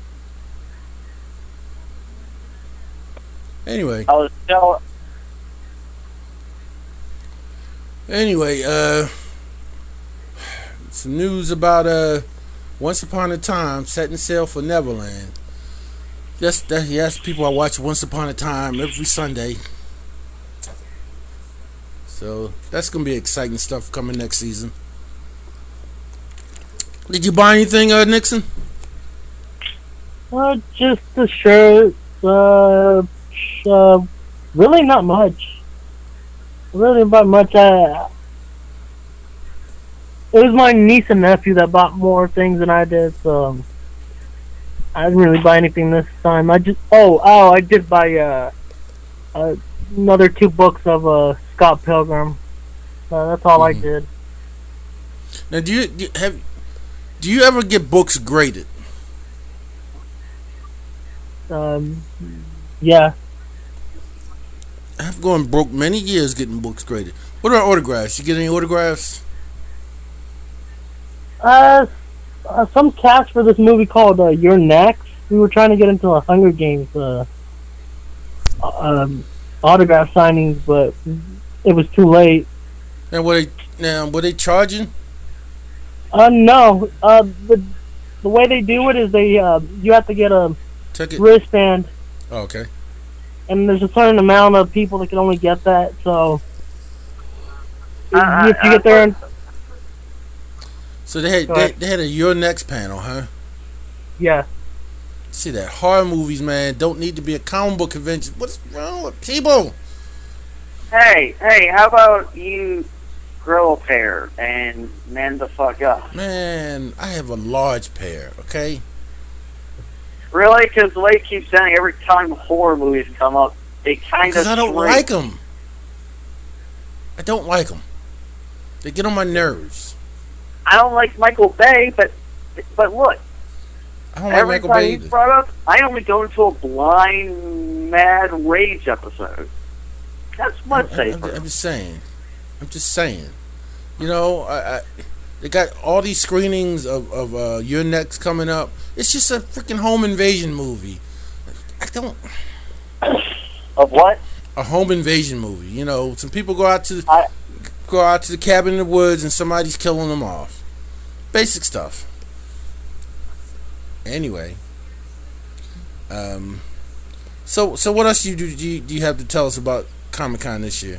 Anyway. I was telling. Anyway, some news about Once Upon a Time setting sail for Neverland. Yes, people are watching Once Upon a Time every Sunday. So that's gonna be exciting stuff coming next season. Did you buy anything, Nixon? Just the shirt. Really not much. Really not much. It was my niece and nephew that bought more things than I did, so I didn't really buy anything this time. I did buy another 2 books of Scott Pilgrim. That's all I did. Now, do you ever get books graded? Yeah. I've gone broke many years getting books graded. What about autographs? You get any autographs? Some cast for this movie called You're Next. We were trying to get into a Hunger Games autograph signings, but it was too late. And were they charging? No. The way they do it is you have to get a Ticket? wristband, Oh, okay. and there's a certain amount of people that can only get that. So if you get there, and So they had a Your Next panel, huh? yeah. See that horror movies, man, don't need to be a comic book convention. What's wrong with people? Hey, how about you grow a pair and man the fuck up? Man, I have a large pair, okay? Really? Because the way you keep saying every time horror movies come up, they kind of Because I don't like them. I don't like them. They get on my nerves. I don't like Michael Bay, but look, I don't every like Michael time Bay he's either. brought up, I only go into a blind, mad rage episode. That's much safer. I'm just saying. You know, they got all these screenings of Your Next coming up. It's just a freaking home invasion movie. I don't. Of what? A home invasion movie. You know, some people go out to the cabin in the woods and somebody's killing them off. Basic stuff. Anyway, so what else do you have to tell us about Comic-Con this year?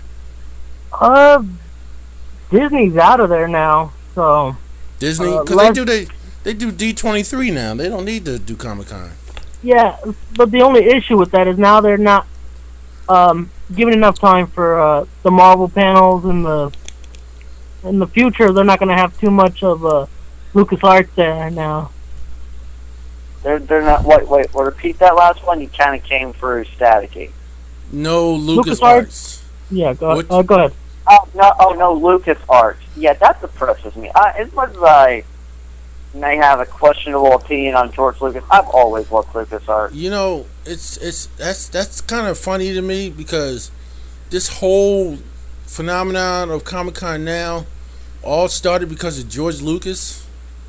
Disney's out of there now, so Disney, because they do D23 now. They don't need to do Comic-Con. yeah. But the only issue with that is now they're not giving enough time for the Marvel panels, and in the future they're not going to have too much of LucasArts there now. They're not. Wait. Repeat that last one. You kind of came through staticky. No LucasArts. Yeah, go ahead. Oh no, LucasArts. Yeah, that depresses me. As much as I may have a questionable opinion on George Lucas, I've always loved LucasArts. You know, that's kind of funny to me, because this whole phenomenon of Comic-Con now all started because of George Lucas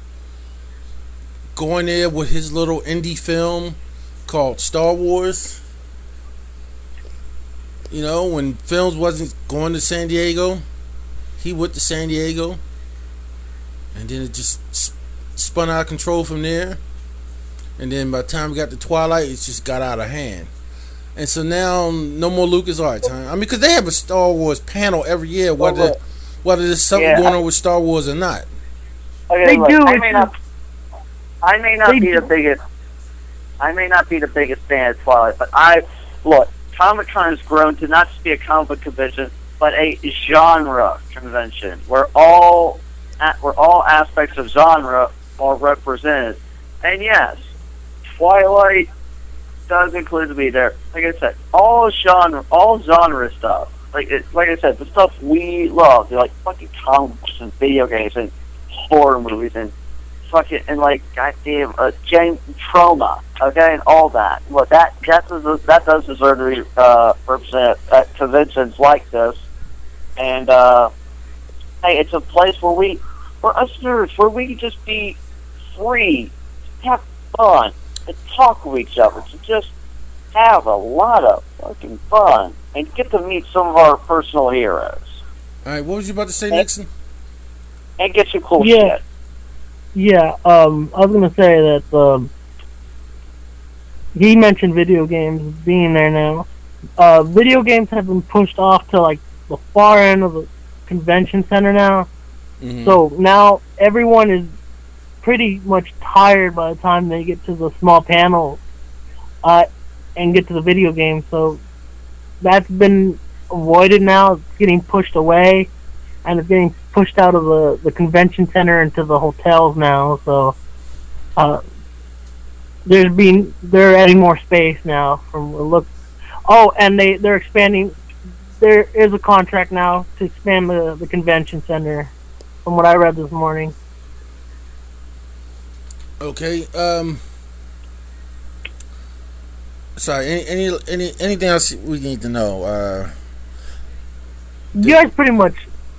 going there with his little indie film called Star Wars. You know, when films wasn't going to San Diego, he went to San Diego, and then it just spun out of control from there. And then by the time we got to Twilight, it just got out of hand. And so now, no more LucasArts, huh? I mean, because they have a Star Wars panel every year, whether there's something going on with Star Wars or not. Okay, They look, do. I may not They be do. the biggest. I may not be the biggest fan of Twilight, but look. Comic-Con has grown to not just be a comic book convention, but a genre convention where all aspects of genre are represented. And yes, Twilight does include to be there. Like I said, all genre stuff. Like I said, the stuff we love, like fucking comics and video games and horror movies and fucking and like goddamn James Trauma, okay, and all that. Look, that does deserve to be represented at conventions like this. And hey, it's a place where us nerds, where we can just be free, have fun, and talk with each other, to just have a lot of fucking fun and get to meet some of our personal heroes. All right, what was you about to say, Nixon? And get some cool Yeah. shit. Yeah, I was gonna say that he mentioned video games being there now. Video games have been pushed off to like the far end of the convention center now. Mm-hmm. So now everyone is pretty much tired by the time they get to the small panel and get to the video game. So that's been avoided now. It's getting pushed away, and it's getting pushed out of the convention center into the hotels now. So they're adding more space now from the look. Oh, and they're expanding. There is a contract now to expand the convention center, from what I read this morning. Okay. Sorry. Anything else we need to know? You guys pretty much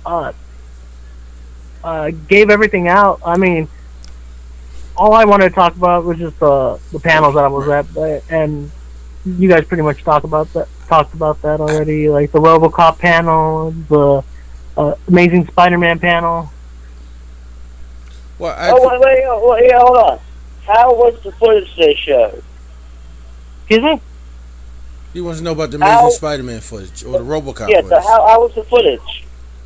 gave everything out. I mean, all I wanted to talk about was just the panels that I was at, and you guys pretty much talked about that already. Like the RoboCop panel, the Amazing Spider-Man panel. Well, Wait, hold on. How was the footage they showed? Excuse me? he wants to know about the Amazing Spider-Man footage or the RoboCop Yeah, footage. so how was the footage?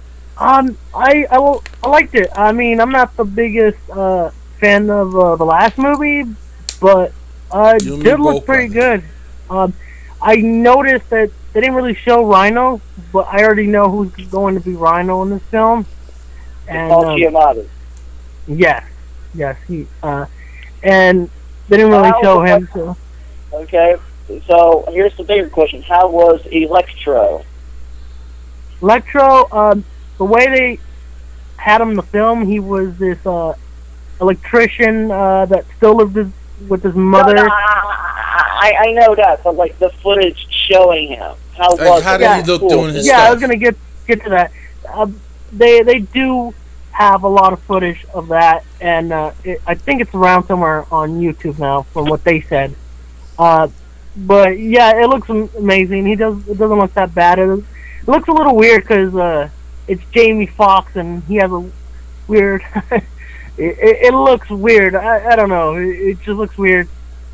I liked it. I mean, I'm not the biggest fan of the last movie, but it You and me did look both, pretty brother. good. I noticed that they didn't really show Rhino, but I already know who's going to be Rhino in this film. And Paul Giamatti. yes, he and they didn't really show him. So Okay, so here's the bigger question. How was Electro? Electro, the way they had him in the film, he was this electrician that still lived with his mother. No, I know that, but like the footage showing him. How was How it? did he look doing his Yeah, stuff? I was gonna get to that. They do have a lot of footage of that, and I think it's around somewhere on YouTube now, from what they said. But yeah, it looks amazing. It doesn't look that bad. It looks a little weird because it's Jamie Foxx and he has a weird. it looks weird. I don't know. It just looks weird.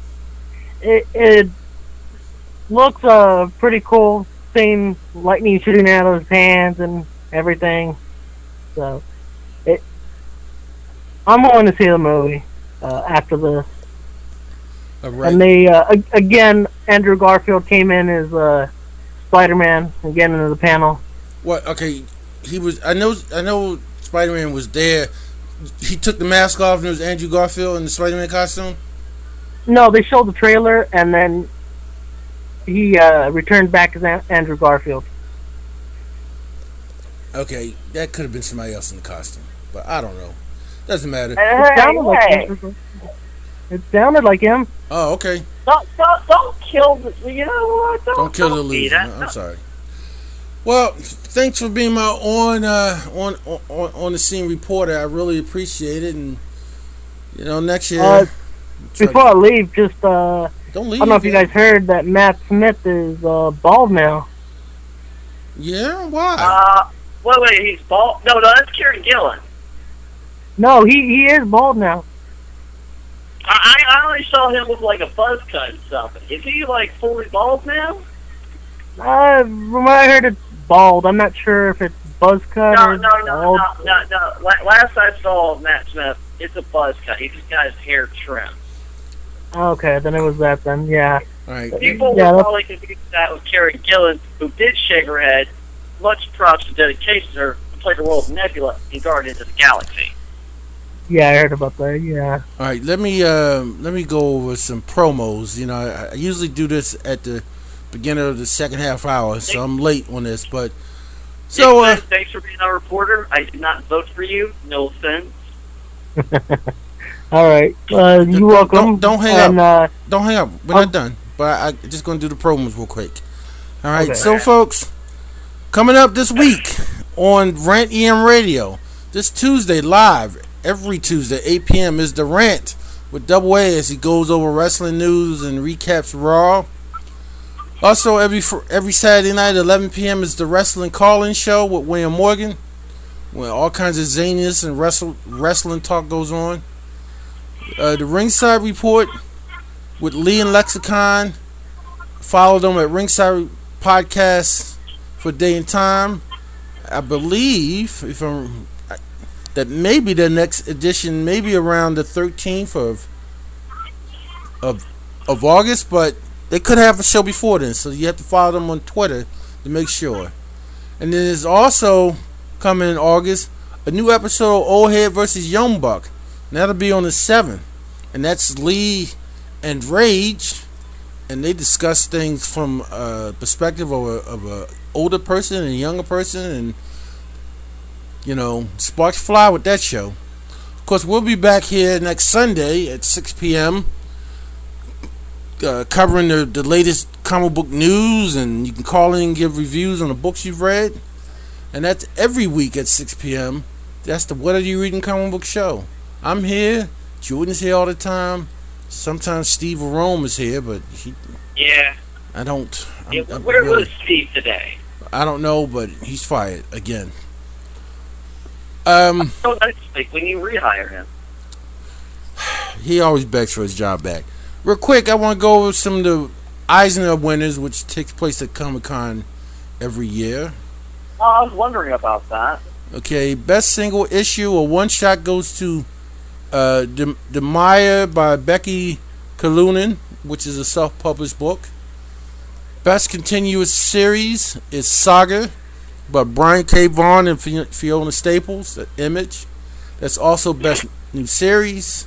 It looks pretty cool, seeing lightning shooting out of his hands and everything. So I'm going to see the movie after this. All right. And they again, Andrew Garfield came in as Spider-Man again into the panel. What? Okay, he was. I know. Spider-Man was there. He took the mask off, and it was Andrew Garfield in the Spider-Man costume. No, they showed the trailer, and then he returned back as Andrew Garfield. Okay, that could have been somebody else in the costume, but I don't know. Doesn't matter. It sounded like him. Oh, okay. Don't kill the. You know what? Don't kill the do illusion. that. I'm sorry. Well, thanks for being my on the scene reporter. I really appreciate it, and next year. Before I leave, just don't leave. I don't know if you guys heard that Matt Smith is bald now. Yeah, why? Wait, he's bald? No, that's Kieran Gillen. No, he is bald now. I only saw him with like a buzz cut and stuff. Is he like fully bald now? From what I heard, it's bald. I'm not sure if it's buzz cut or bald. No. Last I saw Matt Smith, it's a buzz cut. He just got his hair trimmed. Okay, then it was that then, yeah. All right. People will probably confuse that with Kieran Gillen, who did shave her head. Much props and dedication to her, to play the role of Nebula in Guardians of the Galaxy. Yeah, I heard about that, yeah. All right, let me go over some promos. You know, I usually do this at the beginning of the second half hour, so I'm late on this, but so thanks for being our reporter. I did not vote for you. No offense. All right, you're welcome. Don't hang up. Don't hang up. We're not done, but I'm just going to do the promos real quick. All right, so folks, coming up this week on Rant EM Radio, this Tuesday live. Every Tuesday, 8 p.m. is The Rant with Double A as he goes over wrestling news and recaps Raw. Also, every Saturday night, 11 p.m. is The Wrestling Call-In Show with William Morgan, where all kinds of zaniness and wrestling talk goes on. The Ringside Report with Lee and Lexicon. Follow them at Ringside Podcast for day and time. I believe, that maybe the next edition, maybe around the 13th of August, but they could have a show before then, so you have to follow them on Twitter to make sure. And then there's also coming in August a new episode of Old Head versus Young Buck, and that'll be on the 7th, and that's Lee and Rage, and they discuss things from a perspective of a older person and a younger person, and you know, sparks fly with that show. Of course, we'll be back here next Sunday at 6 p.m. Covering the latest comic book news, and you can call in and give reviews on the books you've read. And that's every week at 6 p.m. That's the What Are You Reading comic book show. I'm here. Jordan's here all the time. Sometimes Steve Rome is here, but I don't. Where was Steve today? I don't know, but he's fired again. So that's like when you rehire him. He always begs for his job back. Real quick, I want to go over some of the Eisner winners, which takes place at Comic-Con every year. Oh, I was wondering about that. Okay, best single issue or one shot goes to The Maya by Becky Kalunin, which is a self-published book. Best continuous series is Saga by Brian K. Vaughan and Fiona Staples, the Image. That's also best new series.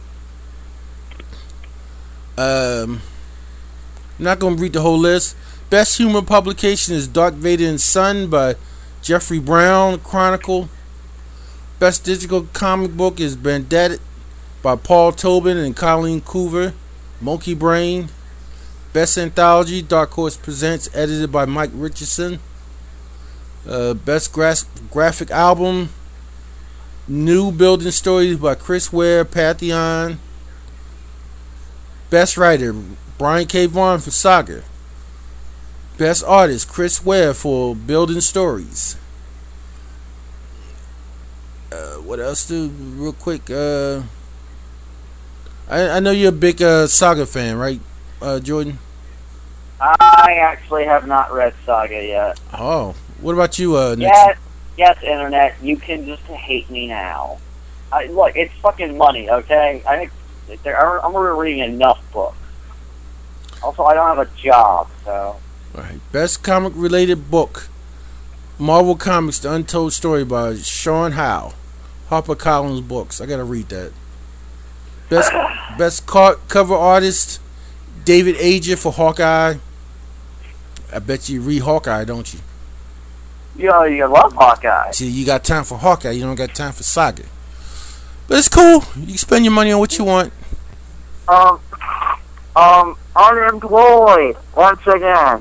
I'm not going to read the whole list. Best humor publication is Dark Vader and Son by Jeffrey Brown Chronicle. Best digital comic book is Bandit by Paul Tobin and Colleen Coover, Monkey Brain. Best anthology, Dark Horse Presents, edited by Mike Richardson. Best graphic album, New Building Stories by Chris Ware, Pantheon. Best writer, Brian K. Vaughan for Saga. Best artist, Chris Ware for Building Stories. What else do real quick? I know you're a big Saga fan, right, Jordan? I actually have not read Saga yet. Oh, what about you, Nick? Yes, Internet, you can just hate me now. Look, it's fucking money, okay? I think I'm already reading enough books. Also, I don't have a job, so... Alright, best comic-related book, Marvel Comics, The Untold Story by Sean Howe, HarperCollins Books. I gotta read that. Best cover artist, David Ager for Hawkeye. I bet you read Hawkeye, don't you? You love Hawkeye. See, you got time for Hawkeye, you don't got time for Saga. But it's cool. You can spend your money on what you want. Unemployed once again.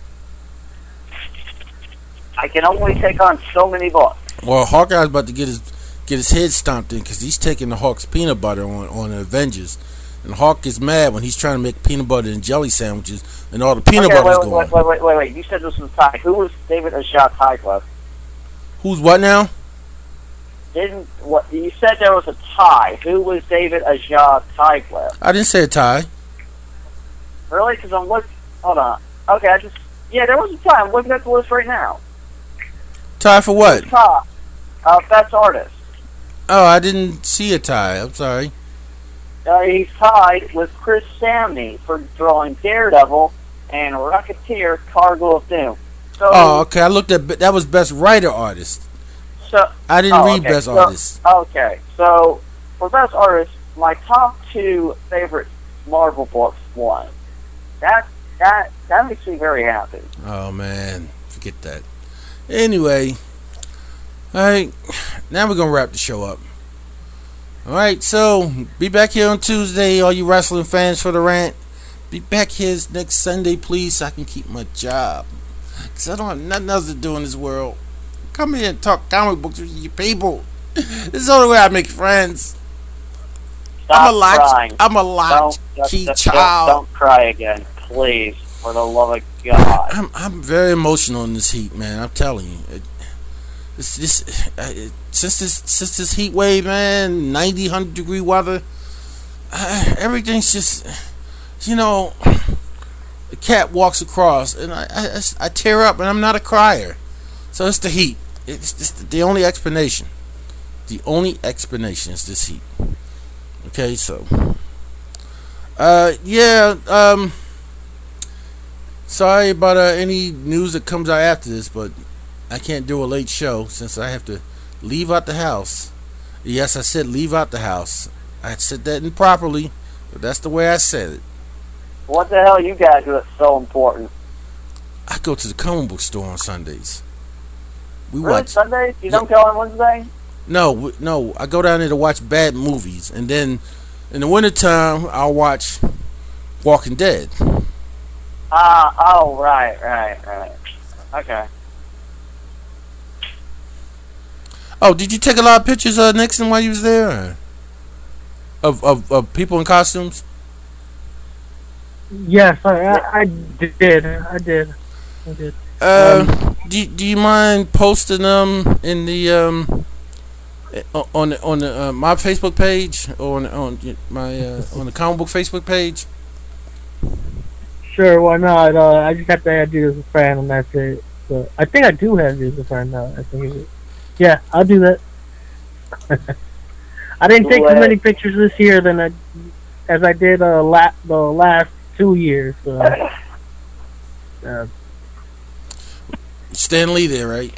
I can only take on so many books. Well, Hawkeye's about to get his head stomped in because he's taking the Hawk's peanut butter on the Avengers, and Hawk is mad when he's trying to make peanut butter and jelly sandwiches, and all the peanut butter's going. Wait! You said this was Ty. Who was David Ashok Highcliffe? Who's what now? Didn't what you said there was a tie? Who was David Aja tied with? I didn't say a tie. Really? Because I'm looking. Hold on. Okay, there was a tie. I'm looking at the list right now. Tie for what? Tie. Best artist. Oh, I didn't see a tie. I'm sorry. He's tied with Chris Samney for drawing Daredevil and Rocketeer: Cargo of Doom. So, Oh, okay. I looked at that was best writer artist. So I didn't read okay. best artist. Okay, so for best artist, my top two favorite Marvel books won. That makes me very happy. Oh man, forget that. Anyway, all right. Now we're gonna wrap the show up. All right, so be back here on Tuesday, all you wrestling fans, for the rant. Be back here next Sunday, please, so I can keep my job. Because I don't have nothing else to do in this world. Come here and talk comic books with you people. This is the only way I make friends. Stop crying. I'm a latchkey child. Don't cry again, please, for the love of God. I'm very emotional in this heat, man. I'm telling you. Since this heat wave, man, 90, 100 degree weather, everything's just, the cat walks across and I tear up, and I'm not a crier. So it's the heat. It's just the only explanation. The only explanation is this heat. Okay, so sorry about any news that comes out after this, but I can't do a late show since I have to leave out the house. Yes, I said leave out the house. I said that improperly, but that's the way I said it. What the hell you guys do that's so important? I go to the comic book store on Sundays. We Really? watch Sundays? You don't go on Wednesday? No. I go down there to watch bad movies, and then in the wintertime I'll watch Walking Dead. Right. Okay. Oh, did you take a lot of pictures of Nixon while you was there? Of people in costumes? Yes, I did. I did. Do you mind posting them in the on my Facebook page, or on the comic book Facebook page? Sure, why not? I just have to add you as a friend, and that's it. So I think I do have you as a friend now. Yeah, I'll do that. I didn't take as many pictures this year as I did the last 2 years. Stan Lee there, right?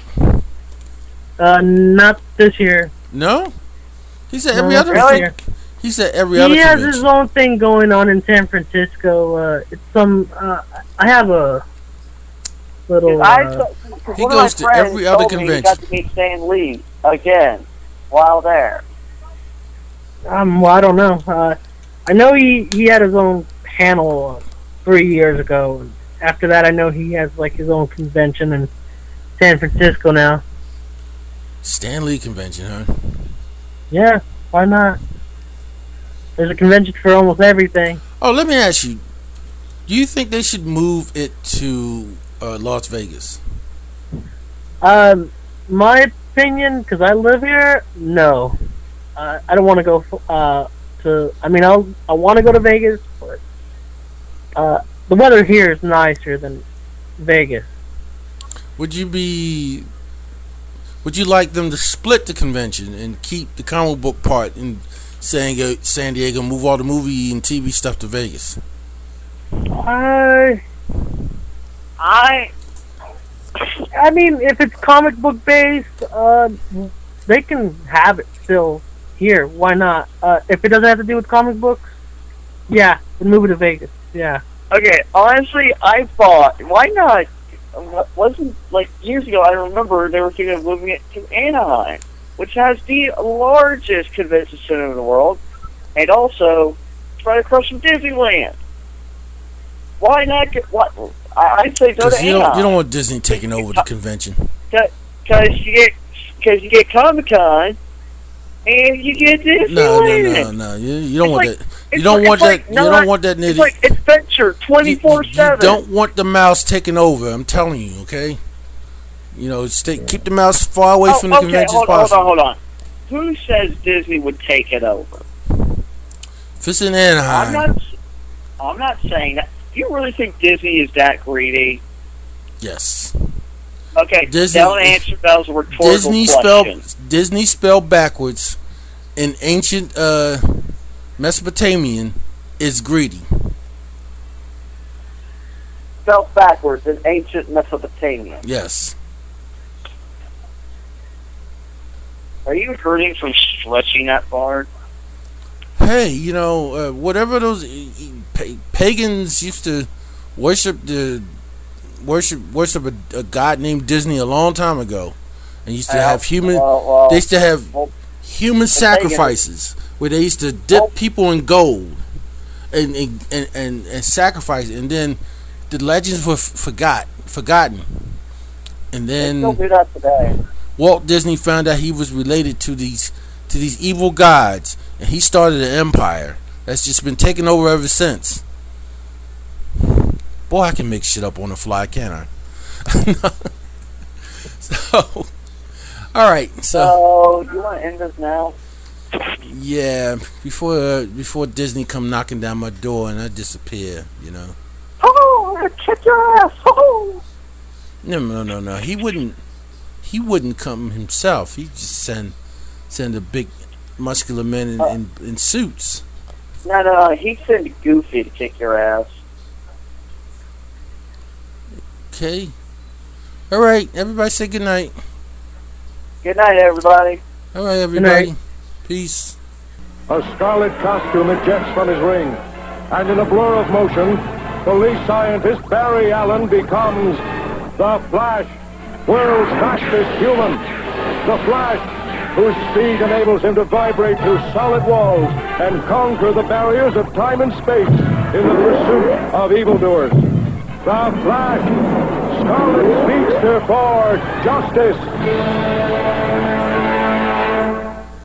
Not this year. No? He said every other year. He said every other He has convention. his own thing going on in San Francisco. It's some. I have a little. He goes to every other convention. He got to meet Stan Lee again while there. Well, I don't know. I know he had his own panel 3 years ago. After that, I know he has like his own convention in San Francisco now. Stan Lee convention, huh? Yeah, why not? There's a convention for almost everything. Oh, let me ask you. Do you think they should move it to Las Vegas? My opinion, because I live here, no. I don't want to go to. I mean, I want to go to Vegas, but the weather here is nicer than Vegas. Would you like them to split the convention and keep the comic book part in San Diego, move all the movie and TV stuff to Vegas? I mean, if it's comic book based, they can have it still here. Why not? If it doesn't have to do with comic books, yeah, then move it to Vegas. Yeah. Okay, honestly, I thought, why not? Wasn't like years ago, I remember they were thinking of moving it to Anaheim, which has the largest convention center in the world, and also it's right across from Disneyland. Why not? I'd say go to Anaheim. You don't want Disney taking over the convention. Because you get Comic-Con and you get Disneyland. No. You don't want that. You don't want that. You don't want that. It's like adventure 24/7. You don't want the mouse taking over. I'm telling you, okay. You know, keep the mouse far away from the convention as possible. Hold on. Who says Disney would take it over? If it's in Anaheim. I'm not saying that. Do you really think Disney is that greedy? Yes. Okay, don't answer those rhetorical questions. Disney spelled backwards in ancient Mesopotamian is greedy. Spelled backwards in ancient Mesopotamia. Yes. Are you hurting from stretching that far? Hey, you know, whatever those pagans used to worship a god named Disney a long time ago, and used to have human. They used to have human sacrifices where they used to dip people in gold and sacrifice, and then the legends were forgotten, and then they still do that today. Walt Disney found out he was related to these evil gods, and he started an empire that's just been taken over ever since. Boy, I can make shit up on the fly, can't I? So, all right. So, you want to end this now? Yeah, before Disney come knocking down my door and I disappear, you know. Oh, I'm gonna kick your ass! Oh. No. He wouldn't come himself. He'd just send a big muscular man in suits. No. He'd send Goofy to kick your ass. Okay. All right. Everybody say good night. Good night, everybody. All right, everybody. Peace. A scarlet costume ejects from his ring, and in a blur of motion, police scientist Barry Allen becomes the Flash, world's fastest human. The Flash, whose speed enables him to vibrate through solid walls and conquer the barriers of time and space in the pursuit of evildoers. The Flash, Scarlet Speedster for Justice.